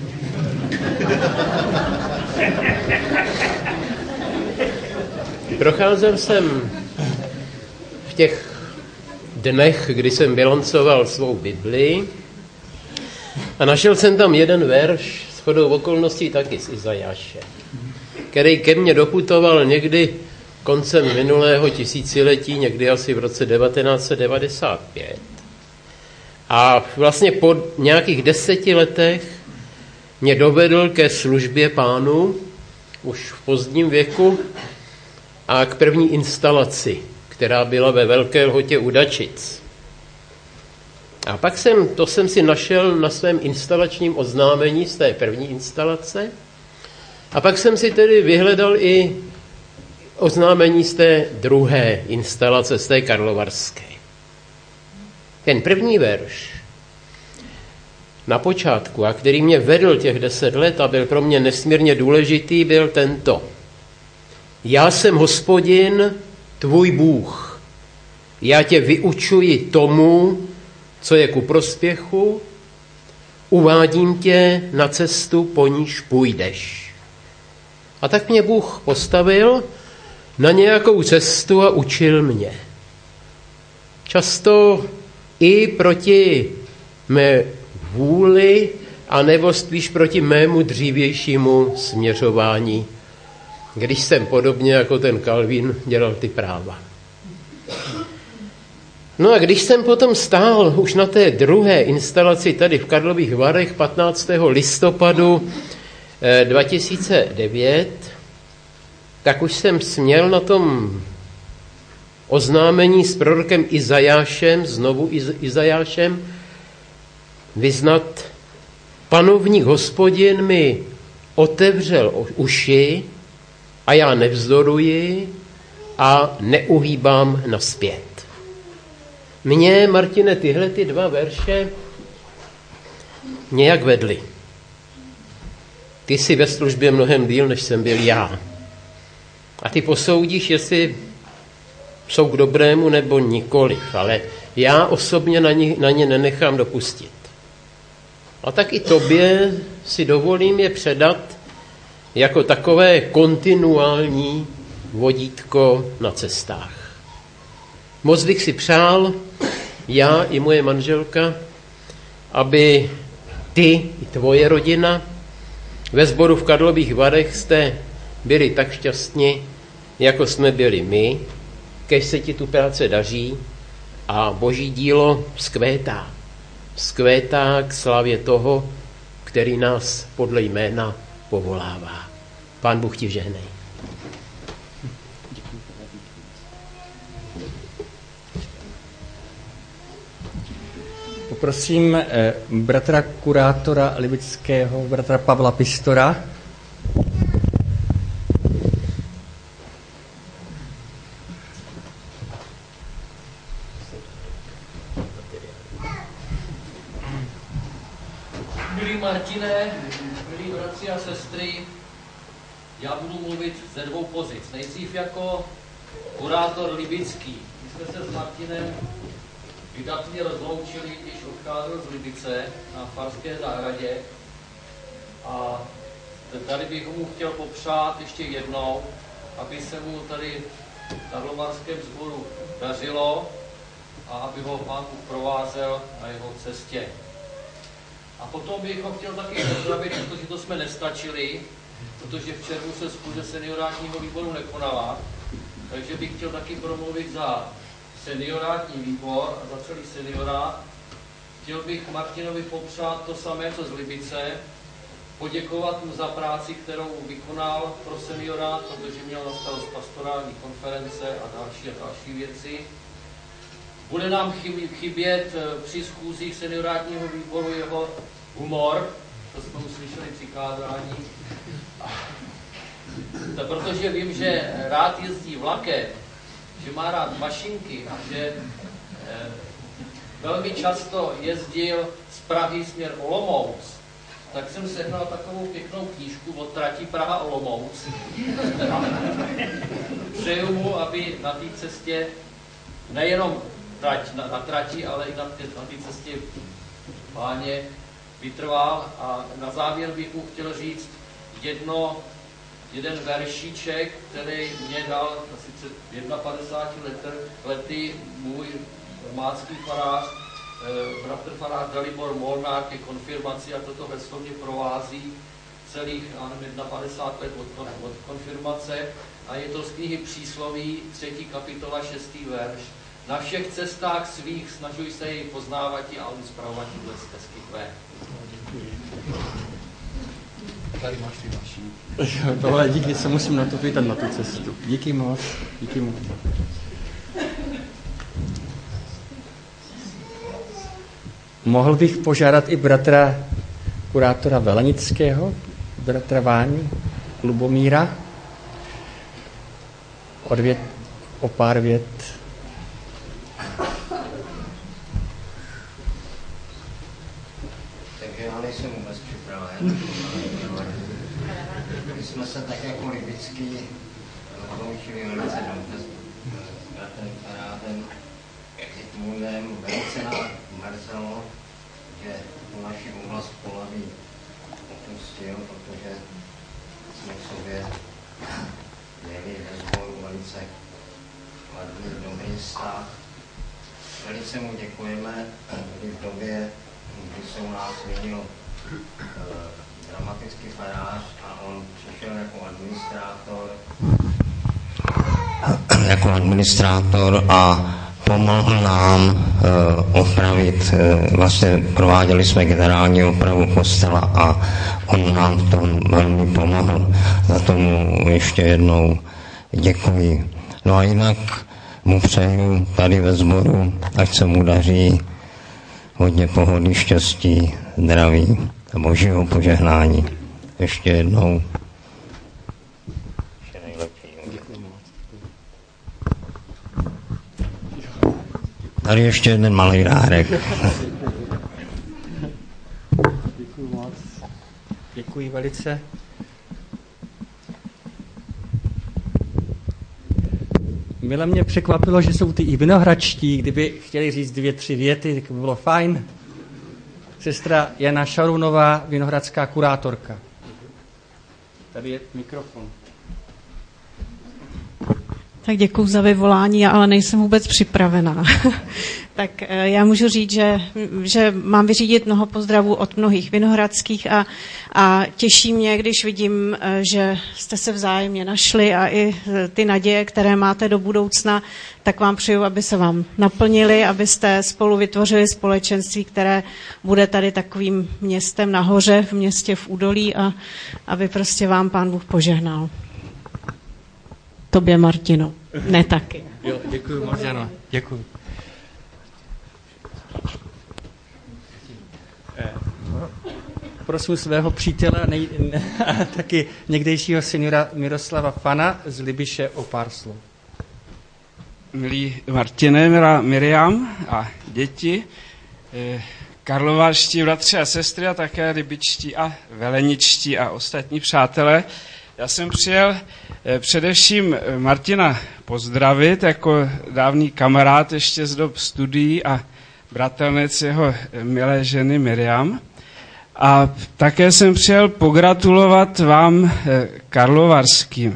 Speaker 5: Procházel jsem v těch dnech, kdy jsem bilancoval svou Bibli a našel jsem tam jeden verš, shodou okolností taky z Izajáše, který ke mně doputoval někdy koncem minulého tisíciletí, někdy asi v roce 1995. A vlastně po nějakých 10 letech mě dovedl ke službě Pánu, už v pozdním věku, a k první instalaci, která byla ve Velké Lhotě u Dačic. A pak jsem si našel na svém instalačním oznámení z té první instalace, a pak jsem si tedy vyhledal i oznámení z té druhé instalace, z té karlovarské. Ten první verš na počátku, a který mě vedl těch 10 let a byl pro mě nesmírně důležitý, byl tento. Já jsem Hospodin, tvůj Bůh. Já tě vyučuji tomu, co je ku prospěchu, uvádím tě na cestu, po níž půjdeš. A tak mě Bůh postavil na nějakou cestu a učil mě. Často i proti mé vůli, anebo spíš proti mému dřívějšímu směřování, když jsem podobně jako ten Kalvín dělal ty práva. No a když jsem potom stál už na té druhé instalaci tady v Karlových Varech 15. listopadu 2009, tak už jsem směl na tom oznámení s prorokem Izajášem, znovu Izajášem, vyznat: Panovník Hospodin mi otevřel uši a já nevzdoruji a neuhýbám nazpět. Mě, Martine, tyhle ty 2 verše nějak vedly. Ty jsi ve službě mnohem díl, než jsem byl já. A ty posoudíš, jestli jsou k dobrému nebo nikoliv, ale já osobně na ně nenechám dopustit. A tak i tobě si dovolím je předat jako takové kontinuální vodítko na cestách. Moc bych si přál, já i moje manželka, aby ty i tvoje rodina ve sboru v Karlových Varech jste byli tak šťastní, jako jsme byli my, kež se ti tu práce daří a boží dílo vzkvétá. Vzkvétá k slávě toho, který nás podle jména povolává. Pán Bůh ti žehnej.
Speaker 1: Poprosím bratra kurátora libického, bratra Pavla Pistora.
Speaker 6: Milí Martine, milí bratři a sestry, já budu mluvit ze 2 pozic. Nejdřív jako kurátor libický. My jsme se s Martinem vydatně rozloučili, když odcházel z Libice na Farské zahradě. A tady bych mu chtěl popřát ještě jednou, aby se mu tady v Karlovarském sboru dařilo a aby ho Pán Bůh provázel na jeho cestě. A potom bych ho chtěl taky pozdravit, protože to jsme nestačili, protože v červnu se schůze seniorátního výboru nekonala, takže bych chtěl taky promluvit za seniorátní výbor a za celý seniorát. Chtěl bych Martinovi popřát to samé, co z Libice, poděkovat mu za práci, kterou vykonal pro seniorát, protože měl na starost pastorální konference a další věci. Bude nám chybět při schůzích seniorátního výboru jeho humor, to jsme uslyšeli při kázání. Protože vím, že rád jezdí vlakem, že má rád mašinky a že velmi často jezdil z Prahy směr Olomouc, tak jsem sehnal takovou pěknou knížku od trati Praha-Olomouc. Přeju mu, aby na té cestě nejenom na trati, ale i na té cestě Páně vytrval. A na závěr bych mu chtěl říct jeden veršíček, který mě dal asi před 51 lety můj mácký farář, bratr farář Dalibor Molnár ke konfirmaci, a toto heslo mě provází celých 51 let od konfirmace, a je to z knihy Přísloví, 3. kapitola, 6. verš. Na všech cestách svých snažuj se jej poznávat a on spravovat tuhle stezky tvé. Tady máš ty mašinky.
Speaker 1: Tohle díky, se musím na to vydat na tu cestu. Díky moc, díky moc. Mohl bych požádat i bratra kurátora Velenického, bratra Váni, Lubomíra, o pár vět.
Speaker 7: Takže já nejsem vůbec připraven. My jsme se tak jako libický rozloučili velice dobře s bratrem Farátem, Zikmundem, velice nás mrzelo, že tu naši oblast Polaví opustil, protože jsme v sobě měli ve sboru velice kladný, dobrý vztah. Velice mu děkujeme, kdy v době, kdy se u nás změnil dramatický farář a on přišel jako administrátor a pomohl nám opravit, vlastně prováděli jsme generální opravu kostela a on nám v tom velmi pomohl. Za tomu ještě jednou děkuji. No a jinak mu přeju tady ve sboru, ať se mu daří, hodně pohody, štěstí, zdraví a božího požehnání. Ještě jednou. Tady ještě jeden malý dárek.
Speaker 1: Děkuji moc. Děkuji velice. Mile mě překvapilo, že jsou ty i vinohradští. Kdyby chtěli říct 2-3 věty, tak by bylo fajn. Sestra Jana Šarunová, vinohradská kurátorka. Tady je mikrofon.
Speaker 8: Tak děkuju za vyvolání, ale nejsem vůbec připravená. Tak já můžu říct, že mám vyřídit mnoho pozdravů od mnohých vinohradských a těší mě, když vidím, že jste se vzájemně našli a i ty naděje, které máte do budoucna, tak vám přeju, aby se vám naplnili, abyste spolu vytvořili společenství, které bude tady takovým městem nahoře, v městě v údolí a aby prostě vám Pán Bůh požehnal. Tobě, Martino. Ne taky.
Speaker 1: Jo, děkuji, Marťano. Děkuji. Prosím svého přítele a taky někdejšího seniora Miroslava Fana z Libiše o pár slov.
Speaker 9: Milí Martine, milá Miriam a děti, karlovarští bratři a sestry a také libičtí a veleničtí a ostatní přátelé. Já jsem přijel především Martina pozdravit jako dávný kamarád ještě z dob studií a bratrnec jeho milé ženy Miriam. A také jsem přijel pogratulovat vám karlovarským.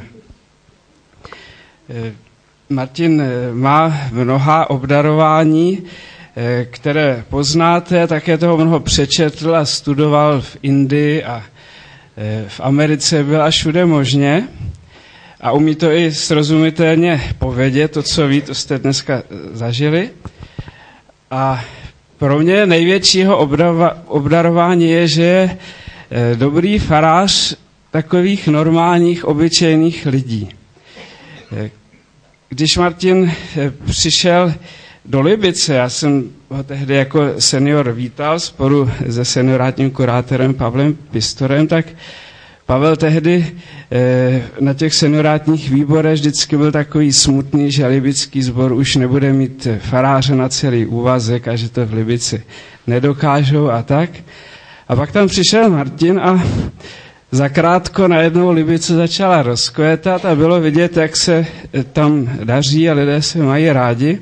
Speaker 9: Martin má mnoha obdarování, které poznáte, také toho mnoho přečetl a studoval v Indii a v Americe byl a všude možně a umí to i srozumitelně povědět, to, co ví, to jste dneska zažili. A pro mě největšího obdarování je, že je dobrý farář takových normálních, obyčejných lidí. Když Martin přišel do Libice, já jsem ho tehdy jako senior vítal spolu se seniorátním kurátorem Pavlem Pistorem, tak Pavel tehdy na těch seniorátních výborech vždycky byl takový smutný, že libický sbor už nebude mít faráře na celý úvazek a že to v Libici nedokážou a tak. A pak tam přišel Martin a zakrátko najednou Libice začala rozkvétat a bylo vidět, jak se tam daří a lidé se mají rádi.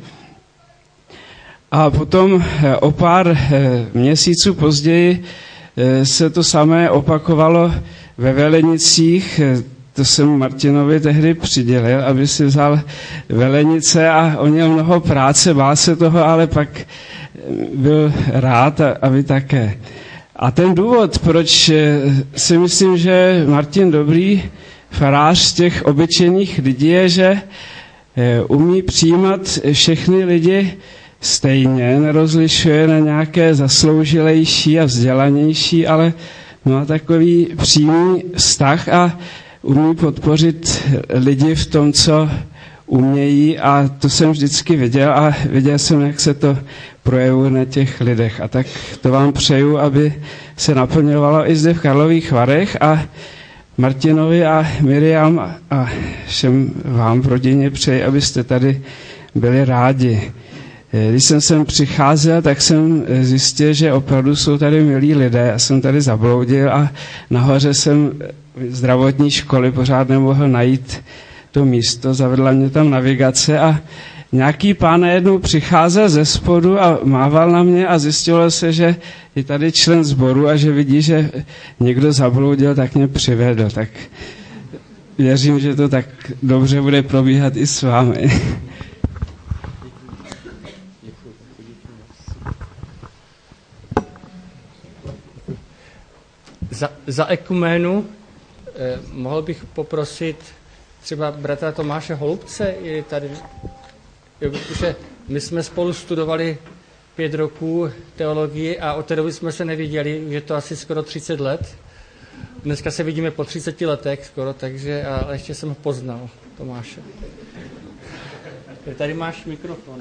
Speaker 9: A potom o pár měsíců později se to samé opakovalo ve Velenicích. To jsem Martinovi tehdy přidělil, aby si vzal Velenice a on měl mnoho práce, bál se toho, ale pak byl rád a vy také. A ten důvod, proč si myslím, že Martin dobrý farář z těch obyčejných lidí je, že umí přijímat všechny lidi stejně, nerozlišuje na nějaké zasloužilejší a vzdělanější, ale má takový přímý vztah a umí podpořit lidi v tom, co umějí a to jsem vždycky viděl a viděl jsem, jak se to projevuje na těch lidech. A tak to vám přeju, aby se naplňovalo i zde v Karlových Varech a Martinovi a Miriam a všem vám v rodině přeji, abyste tady byli rádi. Když jsem sem přicházel, tak jsem zjistil, že opravdu jsou tady milí lidé. Já jsem tady zabloudil a nahoře jsem zdravotní školy pořád nemohl najít to místo. Zavedla mě tam navigace a nějaký pán najednou přicházel ze spodu a mával na mě a zjistilo se, že je tady člen sboru a že vidí, že někdo zabloudil, tak mě přivedl. Tak věřím, že to tak dobře bude probíhat i s vámi.
Speaker 1: Za ekuménu mohl bych poprosit třeba bratra Tomáše Holubce, je tady, protože My jsme spolu studovali 5 roků teologii a od té doby jsme se neviděli, je to asi skoro 30 let. Dneska se vidíme po 30 letech skoro, takže ale ještě jsem ho poznal, Tomáše. Tady máš mikrofon.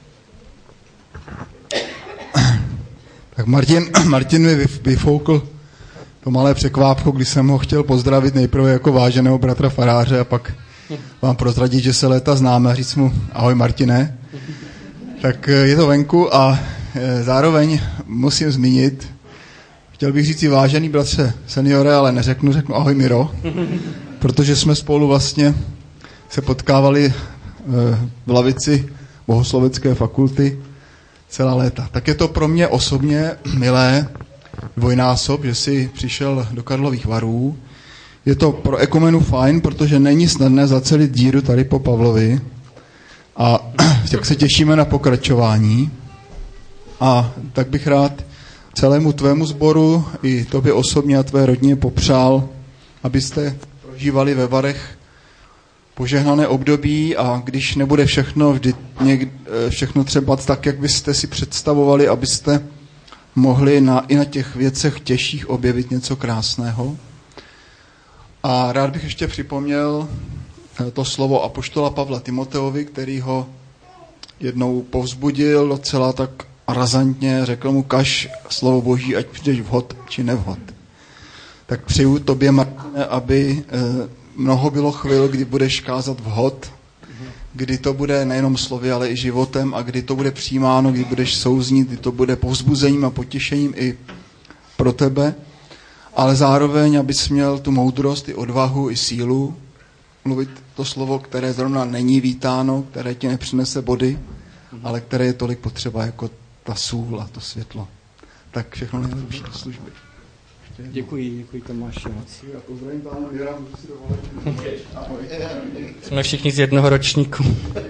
Speaker 10: Tak Martin mi vyfoukl to malé překvápko, když jsem ho chtěl pozdravit nejprve jako váženého bratra faráře a pak vám prozradit, že se léta známe a říct mu ahoj Martine. Tak je to venku a zároveň musím zmínit, chtěl bych říct si vážený bratře seniore, ale řeknu ahoj Miro, protože jsme spolu vlastně se potkávali v lavici bohoslovecké fakulty celá léta. Tak je to pro mě osobně milé dvojnásob, že jsi přišel do Karlových Varů. Je to pro ekumenu fajn, protože není snadné zacelit díru tady po Pavlovi a tak se těšíme na pokračování. A tak bych rád celému tvému sboru i tobě osobně a tvé rodině popřál, abyste prožívali ve Varech požehnané období a když nebude všechno třeba tak, jak byste si představovali, abyste mohli i na těch věcech těžších objevit něco krásného. A rád bych ještě připomněl to slovo apoštola Pavla Timoteovi, který ho jednou povzbudil docela tak razantně, řekl mu kaž slovo Boží, ať přijdeš vhod či nevhod. Tak přeju tobě, Martine, aby mnoho bylo chvil, kdy budeš kázat vhod, kdy to bude nejenom slovy, ale i životem a kdy to bude přijímáno, kdy budeš souznít, kdy to bude povzbuzením a potěšením i pro tebe, ale zároveň, abys měl tu moudrost, i odvahu, i sílu mluvit to slovo, které zrovna není vítáno, které ti nepřinese body, ale které je tolik potřeba jako ta sůl a to světlo. Tak všechno nejlepší do služby.
Speaker 1: Děkuji Tomáši.
Speaker 10: A pozdravím pánu Věra, můžu si dovolit. Ahoj.
Speaker 1: Jsme všichni z jednoho ročníku.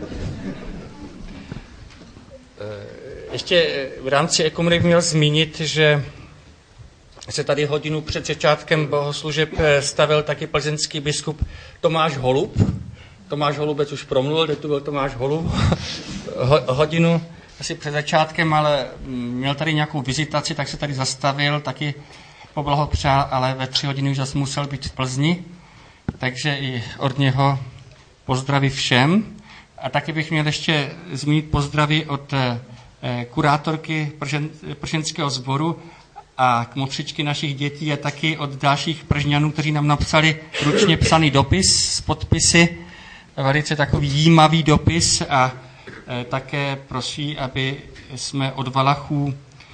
Speaker 1: Ještě v rámci ekumeny měl zmínit, že se tady hodinu před začátkem bohoslužeb stavil taky plzeňský biskup Tomáš Holub. Tomáš Holubec už promluvil, kde tu byl Tomáš Holub. Hodinu asi před začátkem, ale měl tady nějakou vizitaci, tak se tady zastavil, taky poblahopřál, ale ve 3 hodiny už zase musel být v Plzni, takže i od něho pozdraví všem. A taky bych měl ještě zmínit pozdravy od kurátorky prženského sboru a kmotřičky našich dětí a taky od dalších Pržňanů, kteří nám napsali ručně psaný dopis s podpisy, velice takový jímavý dopis a také prosí, aby jsme od Valachů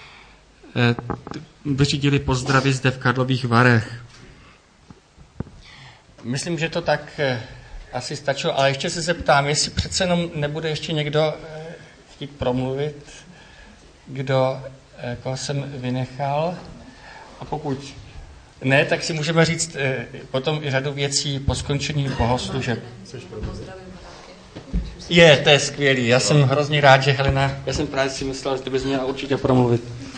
Speaker 1: vyřídili pozdravy zde v Karlových Varech. Myslím, že to tak asi stačilo, ale ještě se zeptám, jestli přece jenom nebude ještě někdo chtít promluvit, koho jsem vynechal. A pokud ne, tak si můžeme říct potom i řadu věcí po skončení bohoslužeb. To je skvělý. Já jsem hrozně rád, že Helena, já jsem právě si myslel, že ty bys měla určitě promluvit.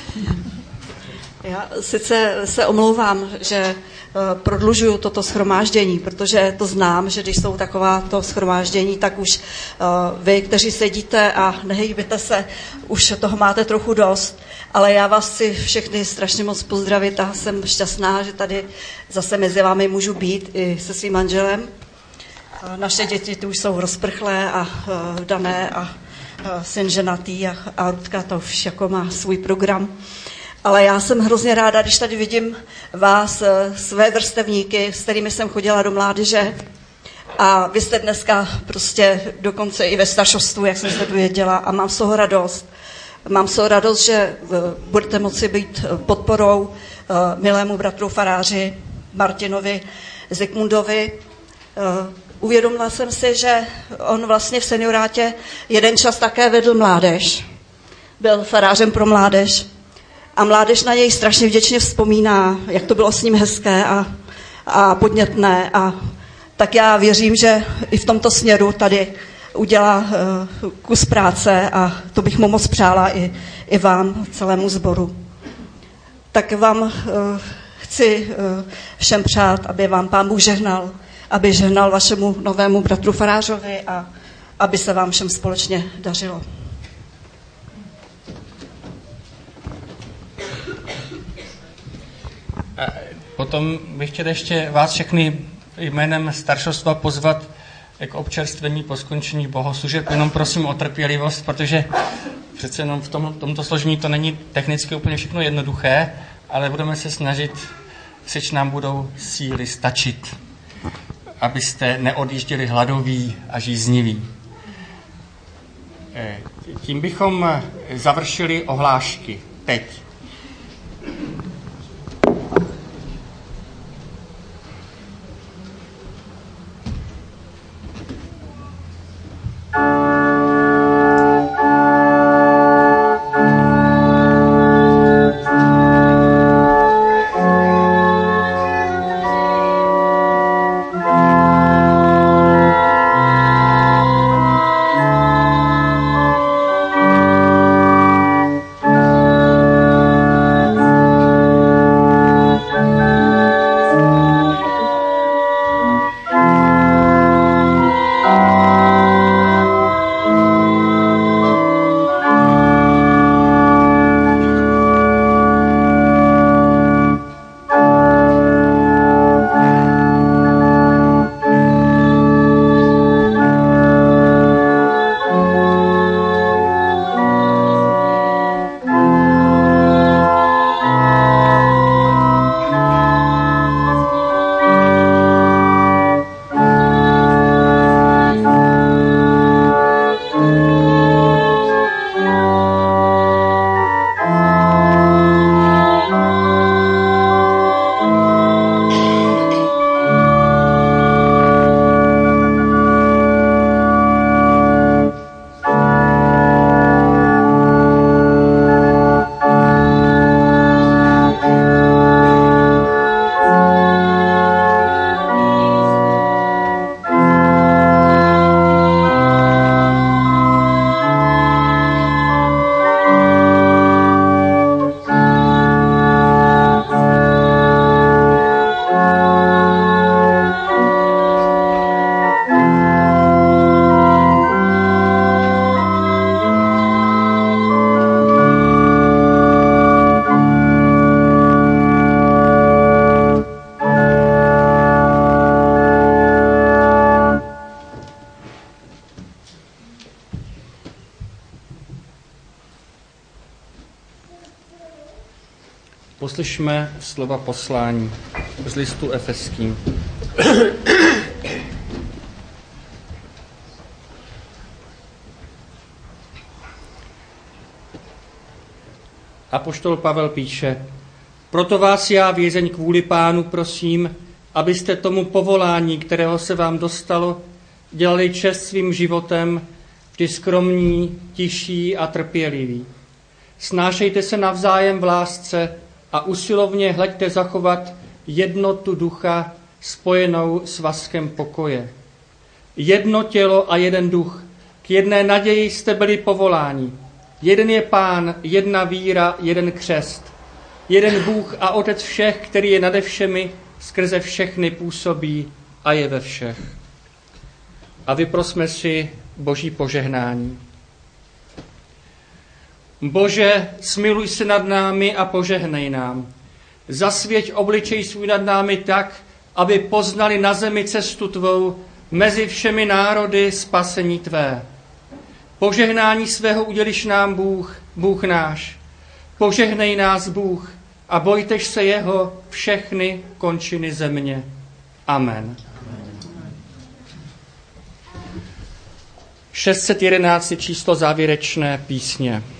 Speaker 11: Já sice se omlouvám, že prodlužuju toto shromáždění, protože to znám, že když jsou takováto shromáždění, tak už vy, kteří sedíte a nehýbete se, už toho máte trochu dost, ale já vás chci všechny strašně moc pozdravit a jsem šťastná, že tady zase mezi vámi můžu být i se svým manželem. Naše děti tu už jsou rozprchlé a vdané a syn ženatý a Rudka to už jako má svůj program. Ale já jsem hrozně ráda, když tady vidím vás, své vrstevníky, s kterými jsem chodila do mládeže. A vy jste dneska prostě dokonce i ve staršostvu, jak jsem se dověděla, a mám z toho radost. Mám z toho radost, že budete moci být podporou milému bratru faráři Martinovi Zikmundovi. Uvědomila jsem si, že on vlastně v seniorátě jeden čas také vedl mládež. Byl farářem pro mládež. A mládež na něj strašně vděčně vzpomíná, jak to bylo s ním hezké a podnětné. A tak já věřím, že i v tomto směru tady udělá kus práce a to bych mu moc přála i vám, celému sboru. Tak vám chci všem přát, aby vám Pán Bůh žehnal, aby žehnal vašemu novému bratru farářovi a aby se vám všem společně dařilo.
Speaker 1: Potom bych chtěl ještě vás všechny jménem staršostva pozvat k občerstvení po skončení bohoslužeb. Jenom prosím o trpělivost, protože přece jenom v tomto složení to není technicky úplně všechno jednoduché, ale budeme se snažit, seč nám budou síly stačit, abyste neodjížděli hladoví a žízniví. Tím bychom završili ohlášky. Teď. Poslyšme slova poslání z listu Efeským. Apoštol Pavel píše: Proto vás já, vězeň kvůli Pánu, prosím, abyste tomu povolání, kterého se vám dostalo, dělali čest svým životem, vždy skromní, tiší a trpěliví. Snášejte se navzájem v lásce a usilovně hleďte zachovat jednotu ducha spojenou s svazkem pokoje. Jedno tělo a jeden duch, k jedné naději jste byli povoláni. Jeden je Pán, jedna víra, jeden křest. Jeden Bůh a Otec všech, který je nade všemi, skrze všechny působí a je ve všech. A vyprosme si Boží požehnání. Bože, smiluj se nad námi a požehnej nám. Zasvěť obličej svůj nad námi tak, aby poznali na zemi cestu tvou, mezi všemi národy spasení tvé. Požehnání svého uděliš nám Bůh, Bůh náš. Požehnej nás Bůh a bojtež se jeho všechny končiny země. Amen. 611 číslo závěrečné písně.